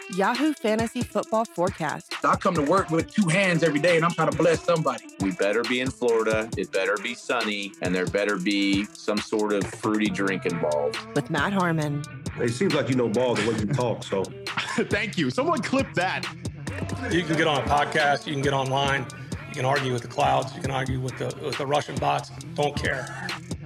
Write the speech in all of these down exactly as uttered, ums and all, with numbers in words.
Yahoo Fantasy Football Forecast. I come to work with two hands every day, and I'm trying to bless somebody. We better be in Florida, it better be sunny, and there better be some sort of fruity drink involved. With Matt Harmon. It seems like you know ball the way you talk, so. Thank you. Someone clip that. You can get on a podcast, you can get online, you can argue with the clouds, you can argue with the with the Russian bots. Don't care.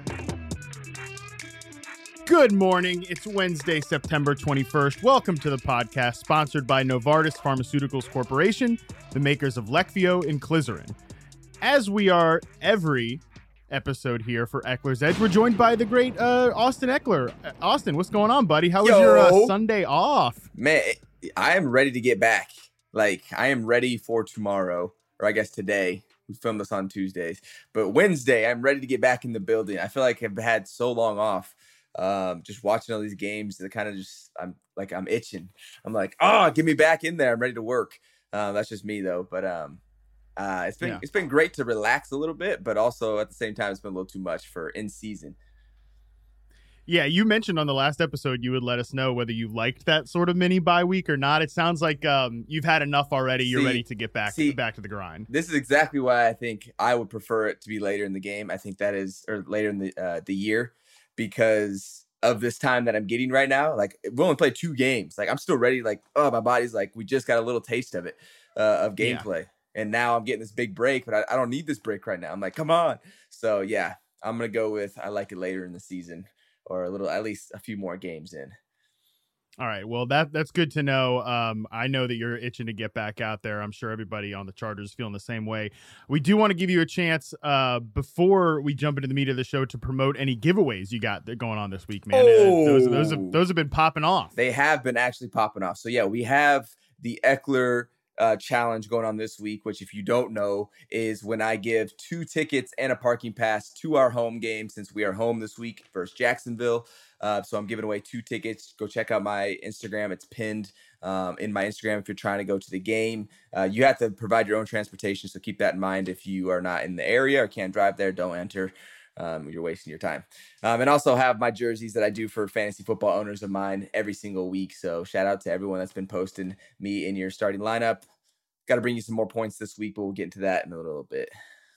Good morning. It's Wednesday, September twenty-first. Welcome to the podcast, sponsored by Novartis Pharmaceuticals Corporation, the makers of Leqvio and Clizarin. As we are every episode here for Eckler's Edge, we're joined by the great uh, Austin Eckler. Uh, Austin, what's going on, buddy? How was Yo. your uh, Sunday off? Man, I am ready to get back. Like, I am ready for tomorrow, or I guess today. We filmed this on Tuesdays. But Wednesday, I'm ready to get back in the building. I feel like I've had so long off. Um, just watching all these games that kind of just, I'm like, I'm itching. I'm like, oh, get me back in there. I'm ready to work. Uh, that's just me though. But um, uh, it's been, Yeah. it's been great to relax a little bit, but also at the same time, it's been a little too much for in season. Yeah, you mentioned on the last episode you would let us know whether you liked that sort of mini bye week or not. It sounds like um, you've had enough already. You're See- ready to get back see- back to the grind. This is exactly why I think I would prefer it to be later in the game. I think that is, or later in the uh, the year, because of this time that I'm getting right now. Like, we only played two games. Like, I'm still ready. Like, oh, my body's like, we just got a little taste of it, uh, of Yeah. gameplay. And now I'm getting this big break, but I, I don't need this break right now. I'm like, come on. So, yeah, I'm going to go with I like it later in the season, or a little, at least a few more games in. All right. Well, that that's good to know. Um, I know that you're itching to get back out there. I'm sure everybody on the Chargers is feeling the same way. We do want to give you a chance uh, before we jump into the meat of the show to promote any giveaways you got that going on this week, man. Uh, those, those, have, those have been popping off. They have been actually popping off. So, yeah, we have the Eckler uh, challenge going on this week, which, if you don't know, is when I give two tickets and a parking pass to our home game, since we are home this week versus Jacksonville. Uh, so I'm giving away two tickets. Go check out my Instagram. It's pinned um, in my Instagram if you're trying to go to the game. Uh, you have to provide your own transportation, so keep that in mind. If you are not in the area or can't drive there, don't enter. Um, you're wasting your time. Um, and also have my jerseys that I do for fantasy football owners of mine every single week. So shout out to everyone that's been posting me in your starting lineup. Got to bring you some more points this week, but we'll get into that in a little bit.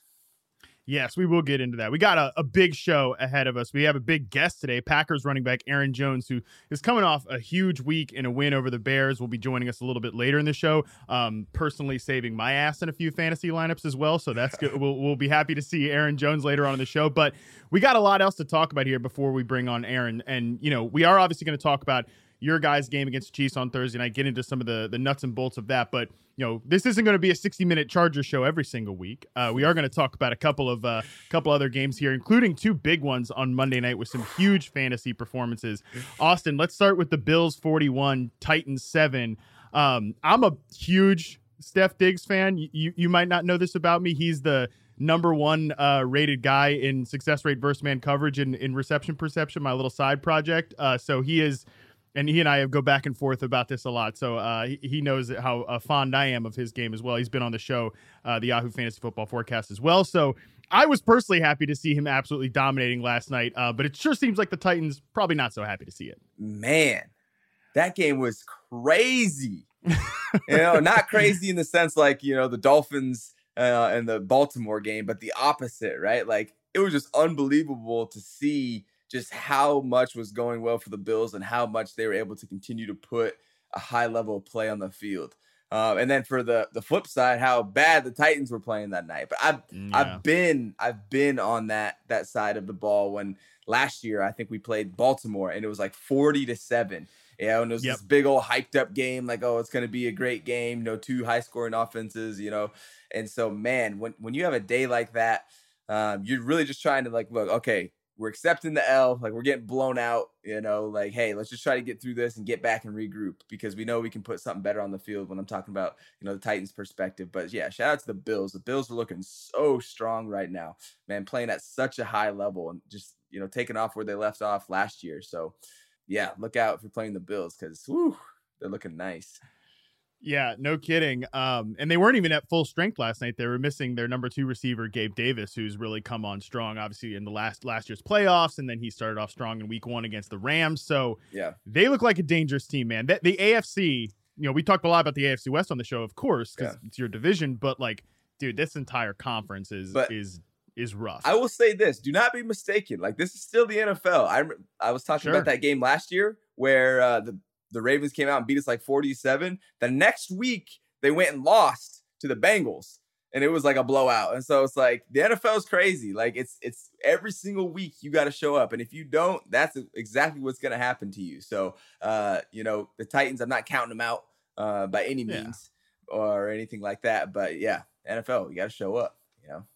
Yes, we will get into that. We got a, a big show ahead of us. We have a big guest today, Packers running back Aaron Jones, who is coming off a huge week in a win over the Bears. Will be joining us a little bit later in the show. Um, personally saving my ass in a few fantasy lineups as well, so that's good. We'll, we'll be happy to see Aaron Jones later on in the show. But we got a lot else to talk about here before we bring on Aaron. And, you know, we are obviously going to talk about your guys' game against the Chiefs on Thursday night, get into some of the, the nuts and bolts of that. But, you know, this isn't going to be a sixty-minute Charger show every single week. Uh, we are going to talk about a couple of uh, couple other games here, including two big ones on Monday night with some huge fantasy performances. Austin, let's start with the Bills forty-one, Titans seven. Um, I'm a huge Steph Diggs fan. You, you might not know this about me. He's the number one uh, rated guy in success rate versus man coverage in, in reception perception, my little side project. Uh, so he is... And he and I go back and forth about this a lot. So uh, he, he knows how uh, fond I am of his game as well. He's been on the show, uh, the Yahoo Fantasy Football Forecast as well. So I was personally happy to see him absolutely dominating last night. Uh, but it sure seems like the Titans probably not so happy to see it. Man, that game was crazy. You know, not crazy in the sense like, you know, the Dolphins uh, and the Baltimore game, but the opposite, right? Like, it was just unbelievable to see just how much was going well for the Bills and how much they were able to continue to put a high level of play on the field. Um, and then for the the flip side, how bad the Titans were playing that night. But I've Yeah. I've been I've been on that that side of the ball when last year I think we played Baltimore and it was like forty to seven. You know, and it was Yep. this big old hyped up game, like, oh, it's gonna be a great game, you know, two high scoring offenses, you know. And so, man, when when you have a day like that, um, you're really just trying to like look, okay, we're accepting the L, like we're getting blown out, you know, like, hey, let's just try to get through this and get back and regroup, because we know we can put something better on the field when I'm talking about, you know, the Titans perspective. But yeah, shout out to the Bills. The Bills are looking so strong right now, man, playing at such a high level and just, you know, taking off where they left off last year. So yeah, look out if you're playing the Bills, because they're looking nice. Yeah, no kidding. Um, and they weren't even at full strength last night. They were missing their number two receiver, Gabe Davis, who's really come on strong, obviously, in the last last year's playoffs. And then he started off strong in week one against the Rams. So Yeah, they look like a dangerous team, man. The, the A F C you know, we talked a lot about the A F C West on the show, of course, because Yeah. it's your division, but like, dude, this entire conference is But is is rough. I will say this: do not be mistaken. Like, this is still the N F L. I I was talking Sure. about that game last year where uh, the the Ravens came out and beat us like forty-seven. The next week they went and lost to the Bengals, and it was like a blowout. And so it's like the N F L is crazy. Like, it's it's every single week you got to show up, and if you don't, that's exactly what's going to happen to you. So, uh, you know, the Titans, I'm not counting them out uh, by any Yeah. means or anything like that. But yeah, N F L, you got to show up. You know.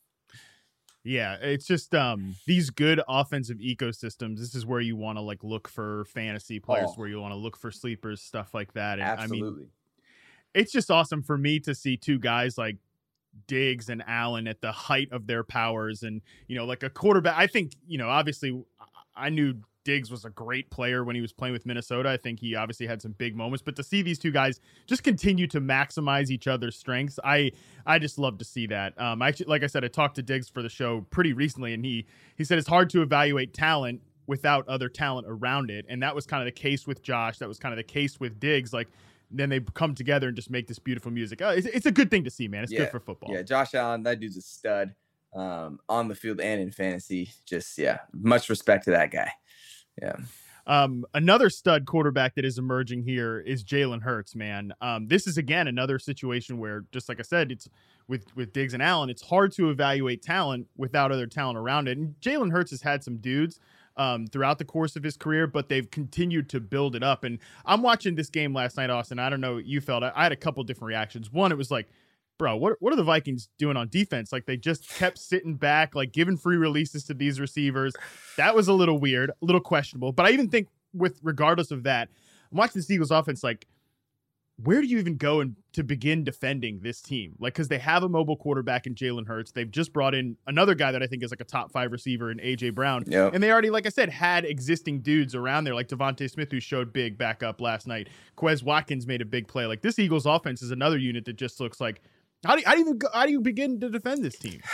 Yeah, it's just um these good offensive ecosystems. This is where you want to like look for fantasy players, Oh. where you want to look for sleepers, stuff like that. And I mean, Absolutely. it's just awesome for me to see two guys like Diggs and Allen at the height of their powers, and you know, like a quarterback. I think you know, obviously, I knew Diggs was a great player when he was playing with Minnesota. I think he obviously had some big moments, but to see these two guys just continue to maximize each other's strengths, I I just love to see that. Um, I actually, like I said, I talked to Diggs for the show pretty recently, and he he said it's hard to evaluate talent without other talent around it, and that was kind of the case with Josh. That was kind of the case with Diggs. Like, then they come together and just make this beautiful music. Uh, it's, it's a good thing to see, man. It's Yeah. good for football. Yeah, Josh Allen, that dude's a stud um, on the field and in fantasy. Just, yeah, much respect to that guy. Yeah. Um, another stud quarterback that is emerging here is Jalen Hurts, man. Um, this is again another situation where, just like I said, it's with with Diggs and Allen, it's hard to evaluate talent without other talent around it. And Jalen Hurts has had some dudes um, throughout the course of his career, but they've continued to build it up. And I'm watching this game last night, Austin. I don't know what you felt. I, I had a couple different reactions. One, it was like, bro, what what are the Vikings doing on defense? Like, they just kept sitting back, like giving free releases to these receivers. That was a little weird, a little questionable. But I even think, with regardless of that, I'm watching the Eagles offense, like, where do you even go and to begin defending this team? Like, because they have a mobile quarterback in Jalen Hurts. They've just brought in another guy that I think is like a top five receiver in A J Brown. Yep. And they already, like I said, had existing dudes around there, like Devontae Smith, who showed big back up last night. Quez Watkins made a big play. Like, this Eagles offense is another unit that just looks like, how do you, how do you, even go, how do you begin to defend this team?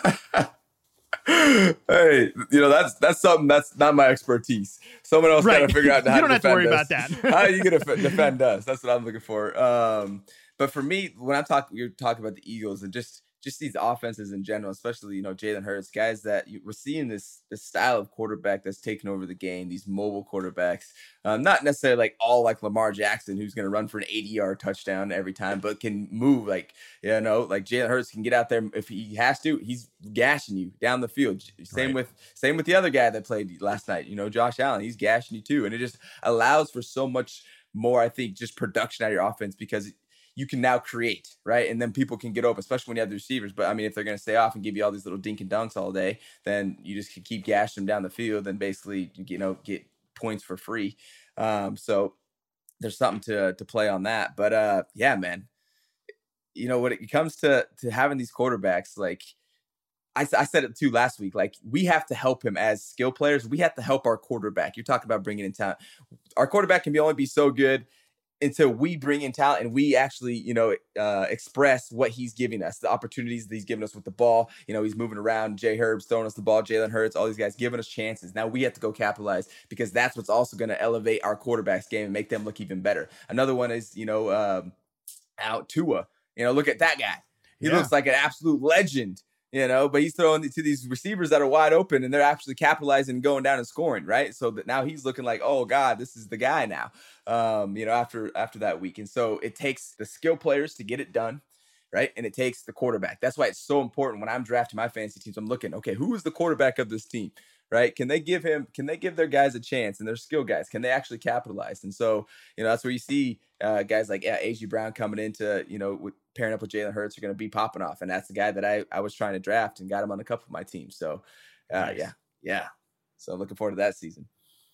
Hey, you know, that's that's something that's not my expertise. Someone else Right. got to figure out how You don't to have to defend worry us. about that. How are you going to defend us? That's what I'm looking for. Um, but for me, when I'm talking, you're talking about the Eagles and just just these offenses in general, especially, you know, Jalen Hurts, guys that you, we're seeing this this style of quarterback that's taking over the game, these mobile quarterbacks, um, not necessarily like all like Lamar Jackson, who's going to run for an eighty-yard touchdown every time, but can move like, you know, like Jalen Hurts can get out there if he has to. He's gashing you down the field. Same Right. with same with the other guy that played last night, you know, Josh Allen. He's gashing you too, and it just allows for so much more, I think, just production out of your offense because you can now create, right? And then people can get open, especially when you have the receivers. But I mean, if they're going to stay off and give you all these little dink and dunks all day, then you just can keep gashing them down the field and basically, you know, get points for free. Um, so there's something to to play on that. But uh, yeah, man, you know, when it comes to to having these quarterbacks, like I, I said it too last week, like we have to help him as skill players. We have to help our quarterback. You're talking about bringing in talent. Our quarterback can be only be so good until we bring in talent and we actually, you know, uh, express what he's giving us, the opportunities that he's giving us with the ball. You know, he's moving around. Jay Herb's throwing us the ball. Jalen Hurts, all these guys giving us chances. Now we have to go capitalize because that's what's also going to elevate our quarterback's game and make them look even better. Another one is, you know, um, out Tua. You know, look at that guy. He Yeah. looks like an absolute legend. You know, but he's throwing it to these receivers that are wide open and they're actually capitalizing and going down and scoring, right? So that now he's looking like, oh God, this is the guy now. Um, you know, after after that week. And so it takes the skill players to get it done, right? And it takes the quarterback. That's why it's so important when I'm drafting my fantasy teams. I'm looking, okay, who is the quarterback of this team? Right? Can they give him, can they give their guys a chance and their skill guys? Can they actually capitalize? And so, you know, that's where you see uh, guys like yeah, A J Brown coming into, you know, with pairing up with Jalen Hurts are going to be popping off. And that's the guy that I, I was trying to draft and got him on a couple of my teams. So, uh, Nice. yeah, yeah. So looking forward to that season.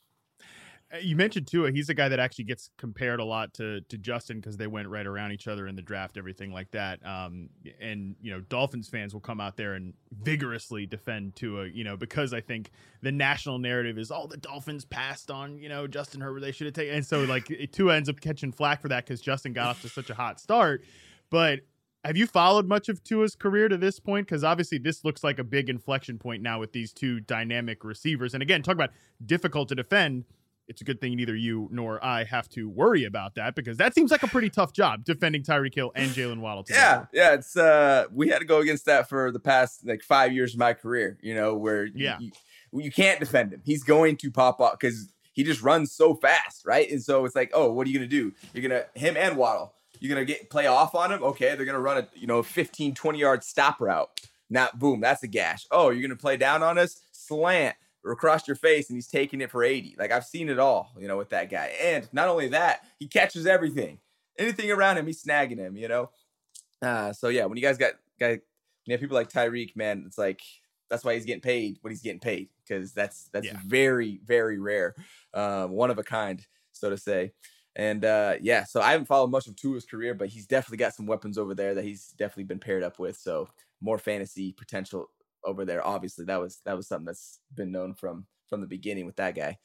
You mentioned Tua. He's a guy that actually gets compared a lot to to Justin because they went right around each other in the draft, everything like that. Um, and you know, Dolphins fans will come out there and vigorously defend Tua. You know, because I think the national narrative is, oh, the Dolphins passed on, you know, Justin Herbert. They should have taken. And so like Tua ends up catching flack for that because Justin got off to such a hot start. But have you followed much of Tua's career to this point? Because obviously this looks like a big inflection point now with these two dynamic receivers. And again, talk about difficult to defend. it's a good thing neither you nor I have to worry about that, because that seems like a pretty tough job defending Tyreek Hill and Jalen Waddle together. Yeah, yeah, it's uh, we had to go against that for the past like five years of my career. You know, where yeah. you, you, you can't defend him. He's going to pop up because he just runs so fast, right? And so it's like, oh, what are you gonna do? You're gonna him and Waddle. You're gonna get play off on him. Okay, they're gonna run a you know fifteen, twenty yard stop route. Now, boom, that's a gash. Oh, you're gonna play down on us, slant or across your face, and he's taking it for eighty. Like, I've seen it all, you know, with that guy. And not only that, he catches everything. Anything around him, he's snagging him, you know? Uh, so, yeah, when you guys got, got when you have people like Tyreek, man, it's like, that's why he's getting paid what he's getting paid, because that's that's yeah. very, very rare. Uh, one of a kind, so to say. And, uh, yeah, so I haven't followed much of Tua's career, but he's definitely got some weapons over there that he's definitely been paired up with. So more fantasy potential over there. Obviously, that was that was something that's been known from from the beginning with that guy.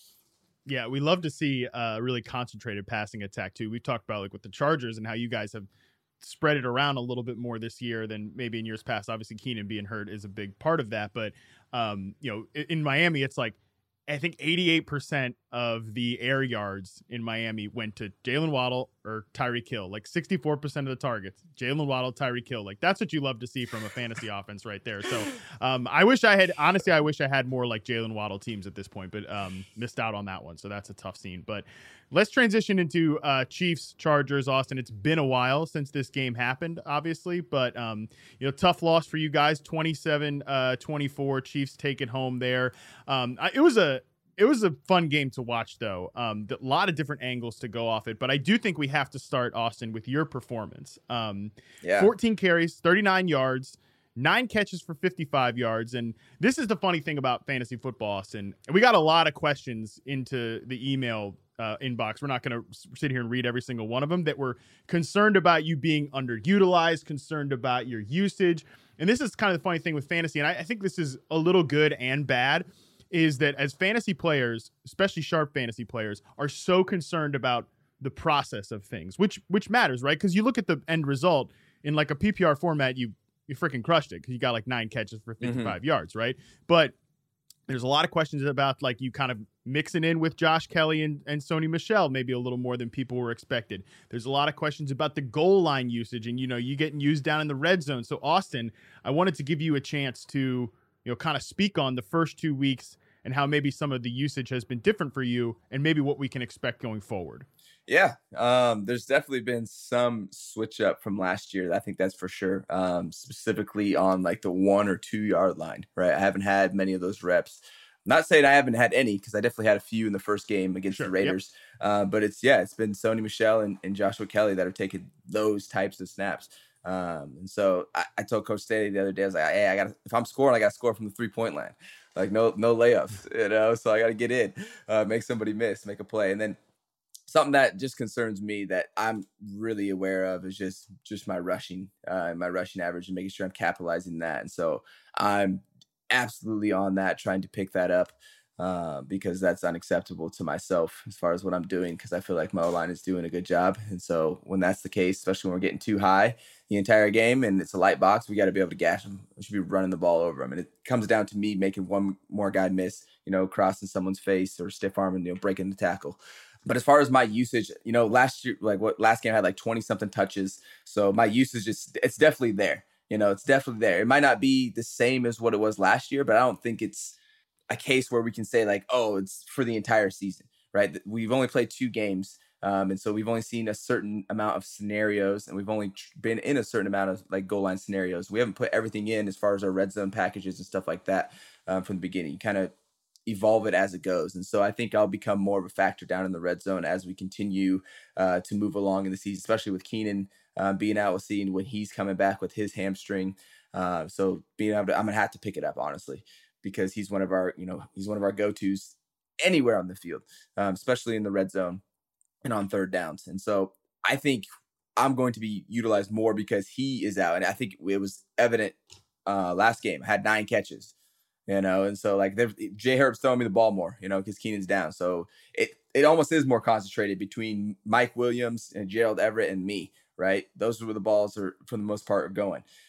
Yeah, we love to see a really concentrated passing attack too. We've talked about like with the Chargers and how you guys have spread it around a little bit more this year than maybe in years past. Obviously, Keenan being hurt is a big part of that. But um, you know, in, in Miami, it's like I think eighty-eight percent of the air yards in Miami went to Jalen Waddle or Tyreek Hill. Like sixty-four percent of the targets, Jalen Waddle, Tyreek Hill. Like that's what you love to see from a fantasy offense right there. So um, I wish I had, honestly, I wish I had more like Jalen Waddle teams at this point, but um, missed out on that one. So that's a tough scene. But let's transition into uh, Chiefs, Chargers, Austin. It's been a while since this game happened, obviously, but um, you know, tough loss for you guys. twenty-seven twenty-four Chiefs take it home there. Um, I, it was a it was a fun game to watch, though. Um, a lot of different angles to go off it, but I do think we have to start, Austin, with your performance. Um, yeah. fourteen carries, thirty-nine yards. Nine catches for fifty-five yards. And this is the funny thing about fantasy football, Austin. And we got a lot of questions into the email uh, inbox. We're not going to sit here and read every single one of them, that were concerned about you being underutilized, concerned about your usage. And this is kind of the funny thing with fantasy. And I, I think this is a little good and bad, is that as fantasy players, especially sharp fantasy players, are so concerned about the process of things, which which matters, right? Because you look at the end result in like a P P R format, you you freaking crushed it because you got like nine catches for fifty-five mm-hmm. yards, right? But there's a lot of questions about like you kind of mixing in with Josh Kelly and, and Sony Michel maybe a little more than people were expected. There's a lot of questions about the goal line usage and, you know, you getting used down in the red zone. So, Austin, I wanted to give you a chance to, you know, kind of speak on the first two weeks and how maybe some of the usage has been different for you and maybe what we can expect going forward. Yeah, um, there's definitely been some switch up from last year. I think that's for sure, um, specifically on like the one or two yard line, right? I haven't had many of those reps. I'm not saying I haven't had any, because I definitely had a few in the first game against sure, the Raiders. Yep. Uh, but it's, yeah, it's been Sony Michel and, and Joshua Kelly that are taking those types of snaps. Um, and so I, I told Coach Staley the other day, I was like, hey, I got if I'm scoring, I got to score from the three point line. Like no, no layups, you know, so I got to get in, uh, make somebody miss, make a play. And then something that just concerns me that I'm really aware of is just, just my rushing, uh, my rushing average and making sure I'm capitalizing that. And so I'm absolutely on that, trying to pick that up, uh, because that's unacceptable to myself as far as what I'm doing, because I feel like my O-line is doing a good job. And so when that's the case, especially when we're getting too high the entire game and it's a light box, we got to be able to gash them. We should be running the ball over them. And it comes down to me making one more guy miss, you know, crossing someone's face or stiff arming, you know, breaking the tackle. But as far as my usage, you know, last year, like what last game I had like twenty something touches. So my usage is, it's definitely there. You know, it's definitely there. It might not be the same as what it was last year, but I don't think it's a case where we can say like, oh, it's for the entire season, right? We've only played two games. Um, and so we've only seen a certain amount of scenarios, and we've only been in a certain amount of like goal line scenarios. We haven't put everything in as far as our red zone packages and stuff like that um, from the beginning. You kind of evolve it as it goes. And so I think I'll become more of a factor down in the red zone as we continue uh, to move along in the season, especially with Keenan uh, being out, with seeing when he's coming back with his hamstring. Uh, so being able to, I'm going to have to pick it up, honestly, because he's one of our, you know, he's one of our go-tos anywhere on the field, um, especially in the red zone and on third downs. And so I think I'm going to be utilized more because he is out. And I think it was evident uh, last game. I had nine catches. You know, and so like Jay Herb's throwing me the ball more, you know, because Keenan's down. So it it almost is more concentrated between Mike Williams and Gerald Everett and me, right? Those are where the balls are, for the most part, are going.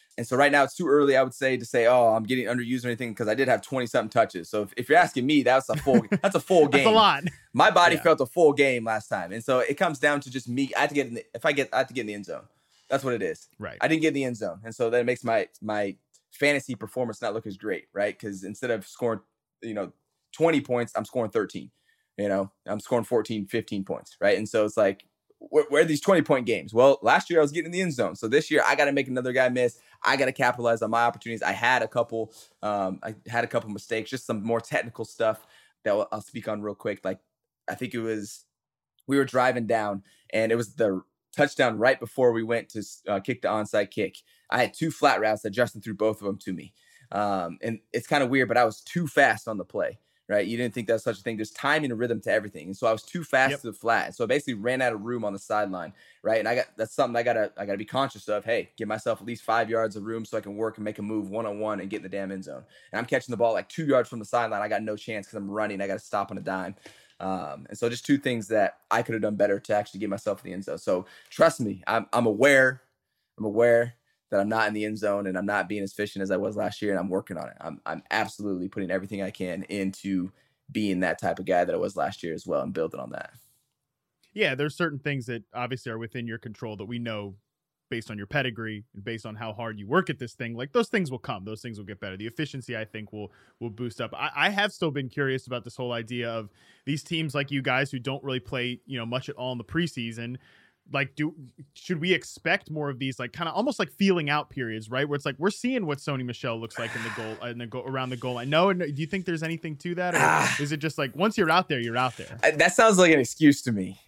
And so right now it's too early, I would say, to say, oh, I'm getting underused or anything, because I did have twenty something touches. So if, if you're asking me, that's a full that's a full game. That's a lot. My body yeah. felt a full game last time. And so it comes down to just me. I have to get in the, if I get I have to get in the end zone. That's what it is. Right. I didn't get in the end zone. And so that makes my my fantasy performance not look as great, right? Because instead of scoring, you know, twenty points, I'm scoring thirteen. You know, I'm scoring fourteen, fifteen points, right? And so it's like, where, where are these twenty point games? Well, last year I was getting in the end zone. So this year I got to make another guy miss. I got to capitalize on my opportunities. I had a couple, um, I had a couple mistakes, just some more technical stuff that I'll, I'll speak on real quick. Like, I think it was, we were driving down and it was the touchdown right before we went to uh, kick the onside kick. I had two flat routes that Justin threw both of them to me. Um, and it's kind of weird, but I was too fast on the play. Right. You didn't think that was such a thing. There's timing and rhythm to everything. And so I was too fast yep. to the flat. And so I basically ran out of room on the sideline. Right. And I got, that's something I gotta, I gotta be conscious of. Hey, give myself at least five yards of room so I can work and make a move one-on-one and get in the damn end zone. And I'm catching the ball like two yards from the sideline. I got no chance because I'm running. I got to stop on a dime. Um, and so just two things that I could have done better to actually get myself in the end zone. So trust me, I'm, I'm aware, I'm aware that I'm not in the end zone and I'm not being as efficient as I was last year. And I'm working on it. I'm, I'm absolutely putting everything I can into being that type of guy that I was last year as well and building on that. Yeah, there's certain things that obviously are within your control that we know based on your pedigree and based on how hard you work at this thing. Like, those things will come. Those things will get better. The efficiency, I think, will will boost up. I, I have still been curious about this whole idea of these teams like you guys who don't really play, you know, much at all in the preseason. Like, do should we expect more of these, like, kind of almost like feeling out periods, right? Where it's like, we're seeing what Sony Michel looks like in the goal, in the goal around the goal line. No, do you think there's anything to that, or ah. is it just like once you're out there, you're out there? That sounds like an excuse to me.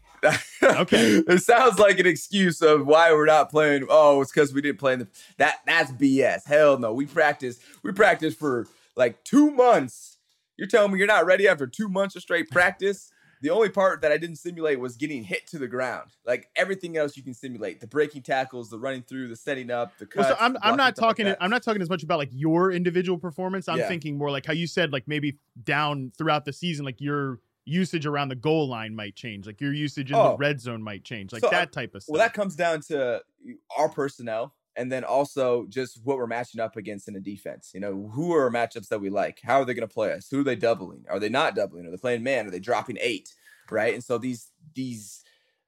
Okay, it sounds like an excuse of why we're not playing. Oh, it's because we didn't play in the that. That's B S. Hell no. We practiced. We practiced for like two months. You're telling me you're not ready after two months of straight practice? The only part that I didn't simulate was getting hit to the ground. Like, everything else you can simulate: the breaking tackles, the running through, the setting up, the cuts. Well, so I'm, I'm not talking. Like I'm not talking as much about like your individual performance. I'm yeah. thinking more like how you said, like maybe down throughout the season, like your usage around the goal line might change, like your usage in oh. the red zone might change, like so, that type of stuff. Well, that comes down to our personnel. And then also just what we're matching up against in a defense. You know, who are our matchups that we like? How are they going to play us? Who are they doubling? Are they not doubling? Are they playing man? Are they dropping eight? Right. And so these these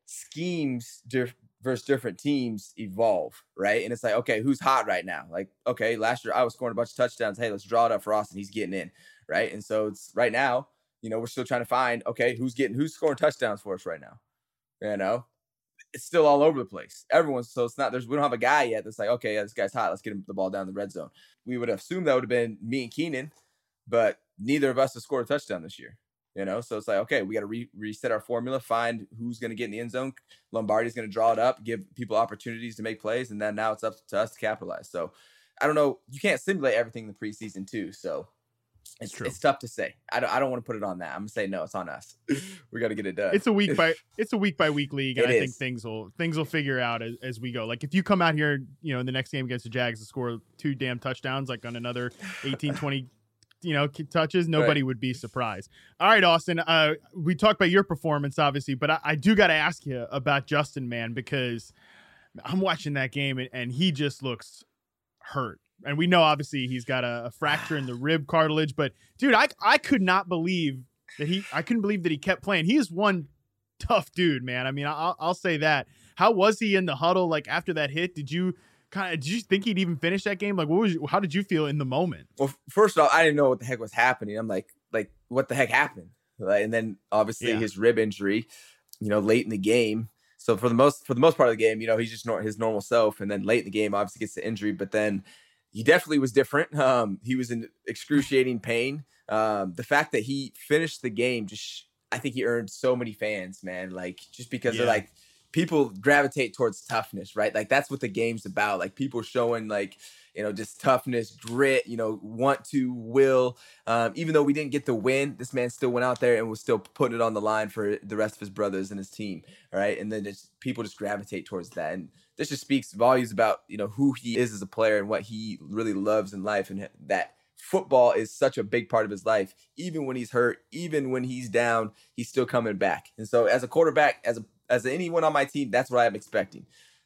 schemes diff- versus different teams evolve. Right. And it's like, okay, who's hot right now? Like, okay, last year I was scoring a bunch of touchdowns. Hey, let's draw it up for Austin. He's getting in. Right. And so it's right now, you know, we're still trying to find, okay, who's getting who's scoring touchdowns for us right now? You know? It's still all over the place. Everyone's so it's not there's we don't have a guy yet that's like, okay, yeah, this guy's hot. Let's get him the ball down the red zone. We would have assumed that would have been me and Keenan, but neither of us have scored a touchdown this year. You know, so it's like, okay, we got to re- reset our formula, find who's going to get in the end zone. Lombardi's going to draw it up, give people opportunities to make plays, and then now it's up to us to capitalize. So I don't know. You can't simulate everything in the preseason too. So it's true. It's tough to say. I don't. I don't want to put it on that. I'm gonna say no. It's on us. We got to get it done. It's a week by. It's a week by week league, and it I is. think things will things will figure out as, as we go. Like, if you come out here, you know, in the next game against the Jags to score two damn touchdowns, like on another eighteen, twenty, you know, touches, nobody right. would be surprised. All right, Austin. Uh, we talked about your performance, obviously, but I, I do got to ask you about Justin, man, because I'm watching that game and, and he just looks hurt. And we know, obviously, he's got a, a fracture in the rib cartilage. But, dude, I I could not believe that he – I couldn't believe that he kept playing. He is one tough dude, man. I mean, I'll, I'll say that. How was he in the huddle, like, after that hit? Did you kind of – did you think he'd even finish that game? Like, what was – how did you feel in the moment? Well, first off, I didn't know what the heck was happening. I'm like, like, what the heck happened? Like, and then, obviously, yeah. his rib injury, you know, late in the game. So, for the most for the most part of the game, you know, he's just nor- his normal self. And then late in the game, obviously, gets the injury. But then – he definitely was different. Um, he was in excruciating pain. Um, the fact that he finished the game, just I think he earned so many fans, man. Like, just because yeah. they're like, people gravitate towards toughness, right? Like, that's what the game's about. Like, people showing like, you know, just toughness, grit, you know, want to, will. Um, even though we didn't get the win, this man still went out there and was still putting it on the line for the rest of his brothers and his team, all right? And then just, people just gravitate towards that. And this just speaks volumes about, you know, who he is as a player and what he really loves in life, and that football is such a big part of his life. Even when he's hurt, even when he's down, he's still coming back. And so as a quarterback, as a, as anyone on my team, that's what I'm expecting.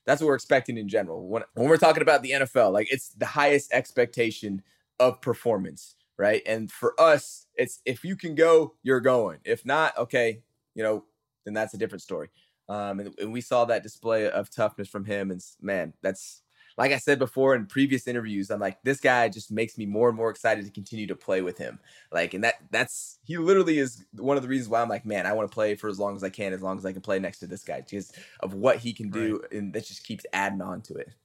That's what we're expecting in general. When, when we're talking about the N F L, like it's the highest expectation of performance, right? And for us, it's if you can go, you're going. If not, okay, you know, then that's a different story. Um, and, and we saw that display of toughness from him. And man, that's like I said before in previous interviews, I'm like, this guy just makes me more and more excited to continue to play with him. Like, and that that's he literally is one of the reasons why I'm like, man, I want to play for as long as I can, as long as I can play next to this guy, just of what he can do. Right. And that just keeps adding on to it.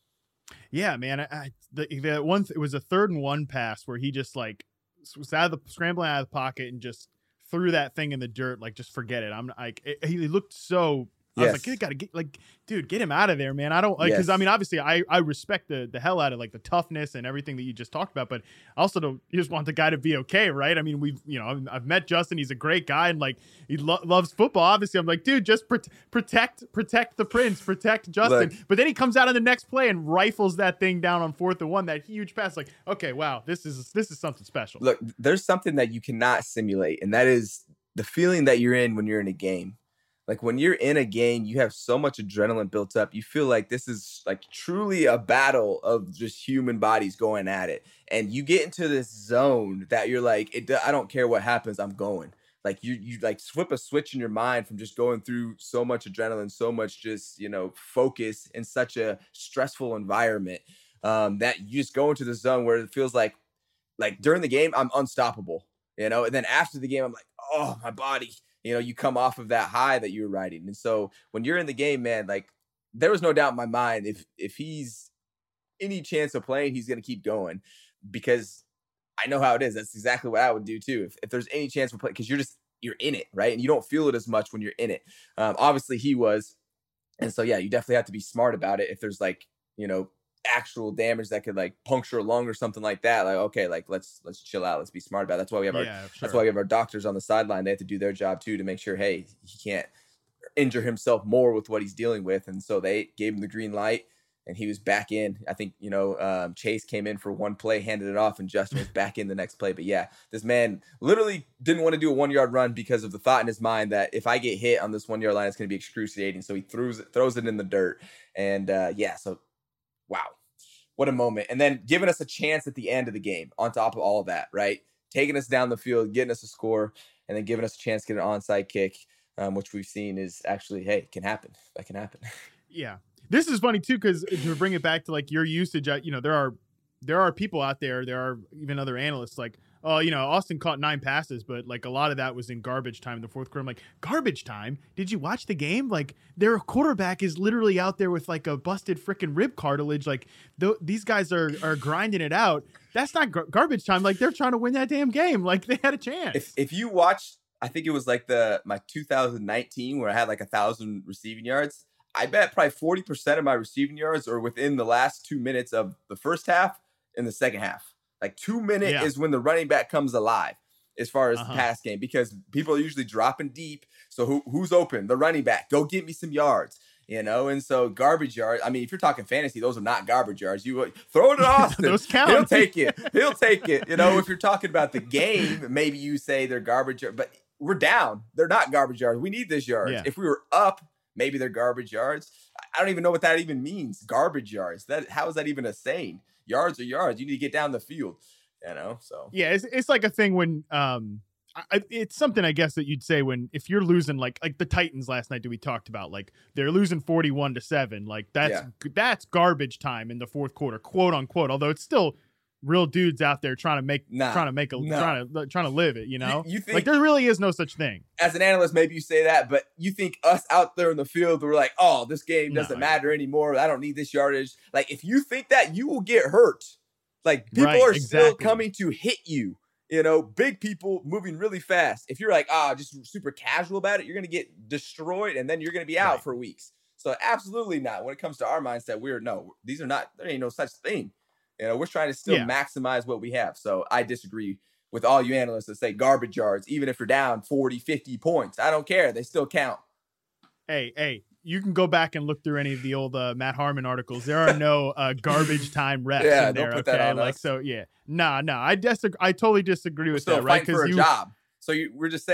Yeah, man. I, I the, the one th- it was a third and one pass where he just like was out of the scrambling out of the pocket and just threw that thing in the dirt. Like, just forget it. I'm like, it, he looked so. I yes. was like, you gotta get like, dude, get him out of there, man. I don't like because yes. I mean, obviously, I I respect the the hell out of like the toughness and everything that you just talked about, but I also don't. You just want the guy to be okay, right? I mean, we've you know, I've, I've met Justin. He's a great guy and like he lo- loves football. Obviously, I'm like, dude, just pro- protect protect the prince, protect Justin. Look, but then he comes out on the next play and rifles that thing down on fourth and one. That huge pass, like, okay, wow, this is this is something special. Look, there's something that you cannot simulate, and that is the feeling that you're in when you're in a game. Like when you're in a game, you have so much adrenaline built up. You feel like this is like truly a battle of just human bodies going at it. And you get into this zone that you're like, it, I don't care what happens, I'm going. Like you, you like flip a switch in your mind from just going through so much adrenaline, so much just, you know, focus in such a stressful environment um, that you just go into the zone where it feels like, like during the game, I'm unstoppable, you know? And then after the game, I'm like, oh, my body. You know, you come off of that high that you were riding. And so when you're in the game, man, like there was no doubt in my mind, if if he's any chance of playing, he's going to keep going because I know how it is. That's exactly what I would do too. If, if there's any chance for play, because you're just, you're in it, right? And you don't feel it as much when you're in it. Um, obviously he was. And so, yeah, you definitely have to be smart about it. If there's like, you know, actual damage that could like puncture a lung or something like that, like okay, like let's let's chill out, let's be smart about it. That's why we have our yeah, sure. that's why we have our doctors on the sideline. They have to do their job too to make sure, hey, he can't injure himself more with what he's dealing with. And so they gave him the green light and he was back in. I think, you know, um, Chase came in for one play, handed it off, and Justin was back in the next play. But yeah, this man literally didn't want to do a one yard run because of the thought in his mind that if I get hit on this one yard line, it's going to be excruciating. So he throws it, throws it in the dirt. And uh, yeah, so wow. What a moment. And then giving us a chance at the end of the game on top of all of that, right? Taking us down the field, getting us a score, and then giving us a chance to get an onside kick, um, which we've seen is actually, hey, can happen. That can happen. Yeah. This is funny, too, because to bring it back to, like, your usage, you know, there are there are people out there, there are even other analysts, like, oh, you know, Austin caught nine passes, but, like, a lot of that was in garbage time in the fourth quarter. I'm like, garbage time? Did you watch the game? Like, their quarterback is literally out there with, like, a busted freaking rib cartilage. Like, th- these guys are are grinding it out. That's not gar- garbage time. Like, they're trying to win that damn game. Like, they had a chance. If, if you watch, I think it was, like, the my two thousand nineteen where I had, like, a thousand receiving yards. I bet probably forty percent of my receiving yards are within the last two minutes of the first half and the second half. Like two minutes yeah. is when the running back comes alive as far as uh-huh. the pass game, because people are usually dropping deep. So who who's open? The running back. Go get me some yards, you know? And so garbage yards, I mean, if you're talking fantasy, those are not garbage yards. You throw it at Austin. Those count. He'll take it. He'll take it. You know, if you're talking about the game, maybe you say they're garbage yards, but we're down. They're not garbage yards. We need this yards. Yeah. If we were up, maybe they're garbage yards. I don't even know what that even means. Garbage yards. That how is that even a saying? Yards are yards. You need to get down the field, you know? So yeah, it's it's like a thing when um I, it's something I guess that you'd say when if you're losing like like the Titans last night that we talked about, like they're losing forty-one to seven, like that's yeah. that's garbage time in the fourth quarter, quote unquote. Although it's still real dudes out there trying to make nah, trying to make a nah. trying to trying to live it, you know? You, you think, like there really is no such thing. As an analyst, maybe you say that, but you think us out there in the field, we're like, oh, this game doesn't no, matter anymore. I don't need this yardage. Like if you think that, you will get hurt. Like people right, are exactly. still coming to hit you. You know, big people moving really fast. If you're like, ah, oh, just super casual about it, you're gonna get destroyed, and then you're gonna be out right. for weeks. So absolutely not. When it comes to our mindset, we're no, these are not. There ain't no such thing. You know, we're trying to still yeah. maximize what we have. So I disagree with all you analysts that say garbage yards, even if you're down forty, fifty points. I don't care. They still count. Hey, hey, you can go back and look through any of the old uh, Matt Harmon articles. There are no uh, garbage time reps yeah, in there. Don't put okay, that on like us. so, yeah, nah, nah. I disagree. I totally disagree we're with still that. Right? Because for a you... job. So you, we're just saying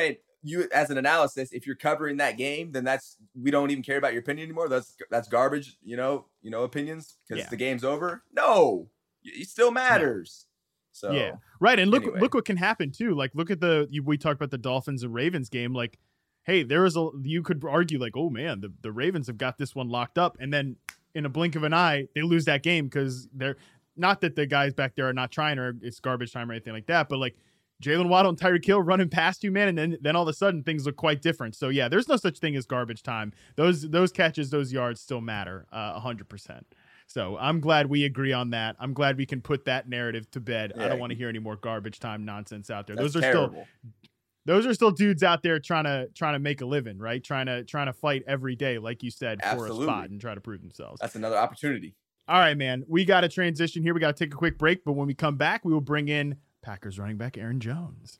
you as an analysis, if you're covering that game, then that's we don't even care about your opinion anymore. That's that's garbage, you know, you know, opinions because yeah. the game's over. No, it still matters. No. So yeah, right. And look, anyway. look what can happen too. Like, look at the you, we talked about the Dolphins and Ravens game. Like, hey, there is a you could argue like, oh man, the the Ravens have got this one locked up, and then in a blink of an eye, they lose that game because they're not that the guys back there are not trying or it's garbage time or anything like that, but like. Jalen Waddle and Tyreek Hill running past you, man, and then then all of a sudden things look quite different. So yeah, there's no such thing as garbage time. Those those catches, those yards still matter a hundred percent. So I'm glad we agree on that. I'm glad we can put that narrative to bed. Yeah. I don't want to hear any more garbage time nonsense out there. That's those are terrible. still those are still dudes out there trying to trying to make a living, right? Trying to trying to fight every day, like you said, Absolutely. for a spot and try to prove themselves. That's another opportunity. All right, man. We got to transition here. We got to take a quick break, but when we come back, we will bring in Packers running back Aaron Jones.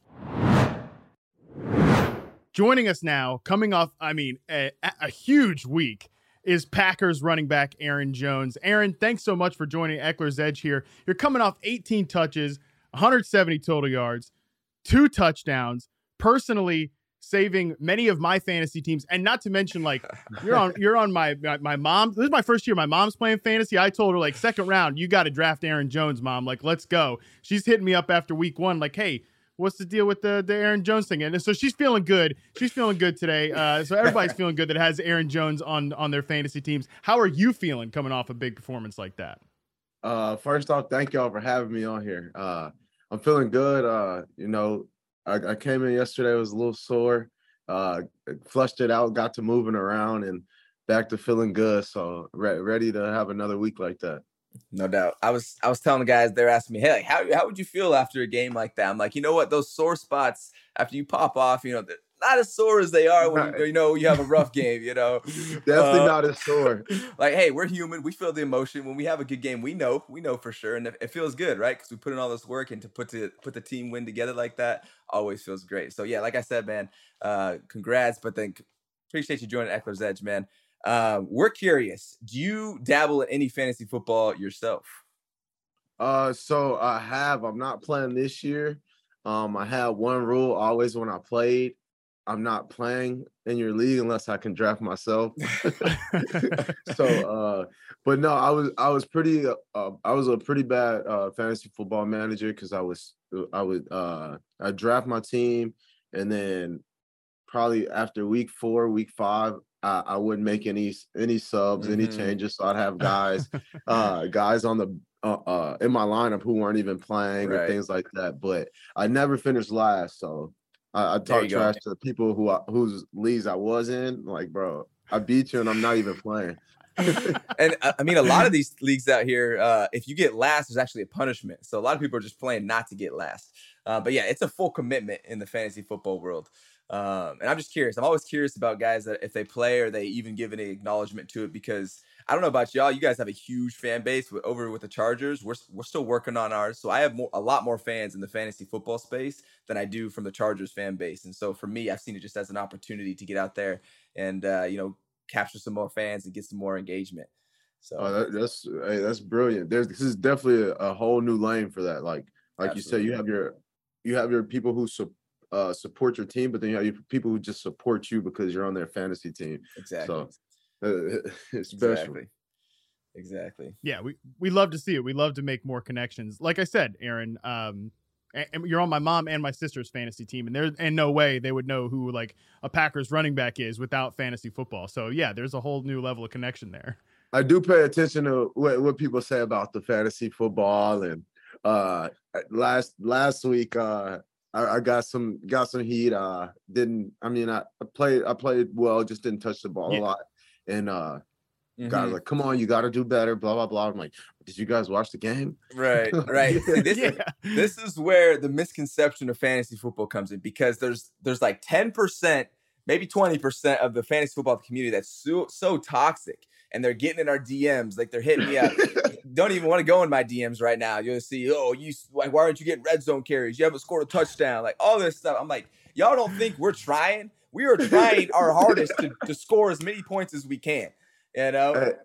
Joining us now, coming off, I mean, a, a huge week, is Packers running back Aaron Jones. Aaron, thanks so much for joining Eckler's Edge here. You're coming off eighteen touches, one hundred seventy total yards, two touchdowns, personally saving many of my fantasy teams, and not to mention, like, you're on you're on my my, my mom. This is my first year. My mom's playing fantasy. I told her, like, second round, you got to draft Aaron Jones, Mom. Like, let's go. She's hitting me up after week one, like, hey, what's the deal with the the Aaron Jones thing? And so she's feeling good. She's feeling good today. Uh, so everybody's feeling good that has Aaron Jones on on their fantasy teams. How are you feeling coming off a big performance like that? Uh, first off, thank y'all for having me on here. Uh, I'm feeling good. Uh, you know, I, I came in yesterday, was a little sore. Uh, flushed it out, got to moving around, and back to feeling good. So re- ready to have another week like that. No doubt. I was I was telling the guys, they're asking me, hey, like, how how would you feel after a game like that? I'm like, you know what? Those sore spots after you pop off, you know, they're not as sore as they are when you, you know you have a rough game. You know, definitely uh, not as sore. Like, hey, we're human. We feel the emotion when we have a good game. We know, we know for sure, and it, it feels good, right? Because we put in all this work, and to put to put the team win together like that always feels great. So yeah, like I said, man, uh, congrats. But then appreciate you joining Eckler's Edge, man. Uh, we're curious. Do you dabble in any fantasy football yourself? Uh, so I have. I'm not playing this year. Um, I had one rule always when I played. I'm not playing in your league unless I can draft myself. so, uh, but no, I was I was pretty uh, I was a pretty bad uh, fantasy football manager because I was I would uh, I draft my team, and then probably after week four, week five, I, I wouldn't make any any subs, mm-hmm. any changes. So I'd have guys uh, guys on the uh, uh, in my lineup who weren't even playing right. or things like that. But I never finished last, so. I, I talk trash go. to people who I, whose leagues I was in. Like, bro, I beat you and I'm not even playing. And I mean, a lot of these leagues out here, uh, if you get last, there's actually a punishment. So a lot of people are just playing not to get last. Uh, but yeah, it's a full commitment in the fantasy football world. Um, and I'm just curious. I'm always curious about guys that if they play or they even give any acknowledgement to it, because I don't know about y'all. You guys have a huge fan base with, over with the Chargers. We're we're still working on ours. So I have more, a lot more fans in the fantasy football space than I do from the Chargers fan base. And so for me, I've seen it just as an opportunity to get out there and, uh, you know, capture some more fans and get some more engagement. So oh, that, that's hey, that's brilliant. There's this is definitely a, a whole new lane for that. Like like Absolutely. you said, you have your you have your people who su- uh, support your team, but then you have your people who just support you because you're on their fantasy team. Exactly. So uh, it's special. Exactly. Exactly. Yeah, we, we love to see it. We love to make more connections. Like I said, Aaron, um, and you're on my mom and my sister's fantasy team, and there's in no way they would know who like a Packers running back is without fantasy football. So yeah, there's a whole new level of connection there. I do pay attention to what, what people say about the fantasy football, and uh, last last week uh, I, I got some got some heat. Uh, didn't I mean I, I played I played well, just didn't touch the ball yeah. a lot, and uh. Mm-hmm. Guys like, come on, you got to do better, blah, blah, blah. I'm like, did you guys watch the game? Right, right. This, yeah. this is where the misconception of fantasy football comes in, because there's there's like ten percent, maybe twenty percent of the fantasy football community that's so, so toxic, and they're getting in our D Ms, like they're hitting me up. Don't even want to go in my D Ms right now. You'll see, oh, you like, why aren't you getting red zone carries? You haven't scored a touchdown, like all this stuff. I'm like, y'all don't think we're trying? We are trying our hardest to, to score as many points as we can. You know, hey,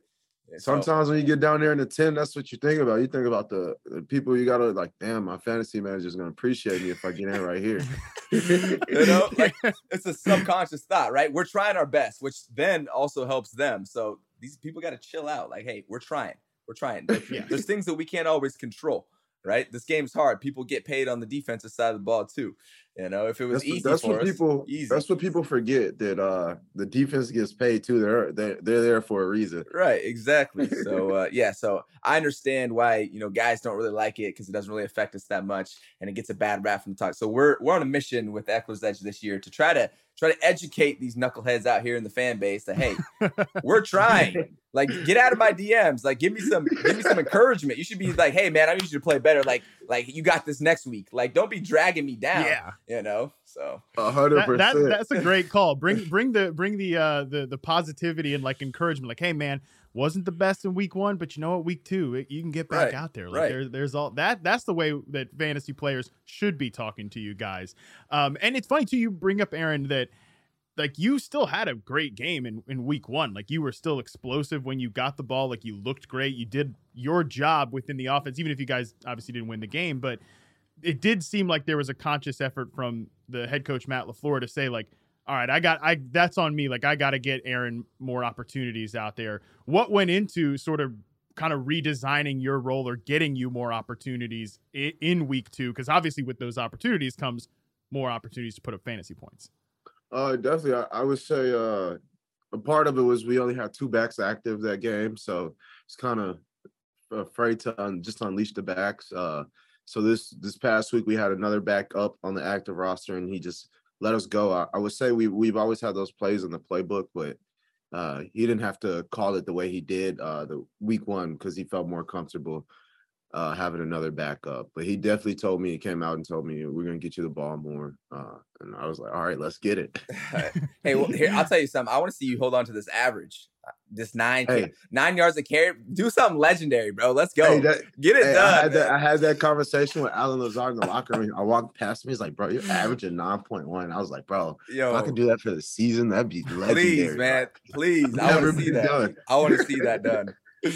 Sometimes when you get down there in the ten, that's what you think about. You think about the, the people you gotta like, damn, my fantasy manager's gonna appreciate me if I get in right here. You know, like it's a subconscious thought, right? We're trying our best, which then also helps them. So these people got to chill out. Like, hey, we're trying, we're trying. Yeah. There's things that we can't always control, right? This game's hard. People get paid on the defensive side of the ball too. You know, if it was that's easy what, that's for what us, people easy. That's what people forget, that uh the defense gets paid too. They're they're, they're there for a reason. Right, exactly. So uh yeah, so I understand why, you know, guys don't really like it because it doesn't really affect us that much and it gets a bad rap from the talk. So we're we're on a mission with Eckler's Edge this year to try to try to educate these knuckleheads out here in the fan base that hey, we're trying. Like, get out of my D Ms. Like, give me some give me some encouragement. You should be like, hey man, I need you to play better. Like, like you got this next week. Like, don't be dragging me down. Yeah. You know, so a hundred percent. That, that's a great call. Bring bring the bring the uh the the positivity and like encouragement. Like, hey man, wasn't the best in week one, but you know what, week two it, you can get back right, out there. Like right. there, there's all that. That's the way that fantasy players should be talking to you guys. Um, and it's funny too. You bring up Aaron that like you still had a great game in in week one. Like you were still explosive when you got the ball. Like you looked great. You did your job within the offense, even if you guys obviously didn't win the game, but it did seem like there was a conscious effort from the head coach, Matt LaFleur, to say like, all right, I got, I, that's on me. Like I got to get Aaron more opportunities out there. What went into sort of kind of redesigning your role or getting you more opportunities in, in week two? Cause obviously with those opportunities comes more opportunities to put up fantasy points. Uh, definitely. I, I would say uh, a part of it was we only had two backs active that game. So it's kind of afraid to un- just unleash the backs. Uh, So this this past week we had another back up on the active roster, and he just let us go. I, I would say we we've always had those plays in the playbook, but uh, he didn't have to call it the way he did uh, the week one because he felt more comfortable uh, having another backup. But he definitely told me, he came out and told me, we're gonna get you the ball more. Uh, and I was like, all right, let's get it. Hey, well, here I'll tell you something. I want to see you hold on to this average. This nine Hey. nine yards of carry. Do something legendary, bro. Let's go. Hey, that- Get it Hey, done. I, had that, man. I had that conversation with Alan Lazard in the locker room. I walked past him. He's like, bro, you're averaging nine point one. I was like, bro, Yo, if I could do that for the season, that'd be legendary. please, man. Please. I Never want to see been that. done. I want to see that done.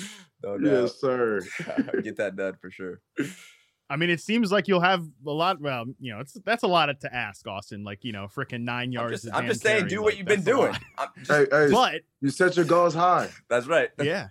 No doubt. Yes, sir. Get that done for sure. I mean, it seems like you'll have a lot. Well, you know, it's that's a lot to ask, Austin. Like, you know, freaking nine I'm yards. just, of I'm damn just saying, carry, do like, what you've been that's a doing. lot. I'm just, Hey, hey, But you set your goals high. that's right. yeah,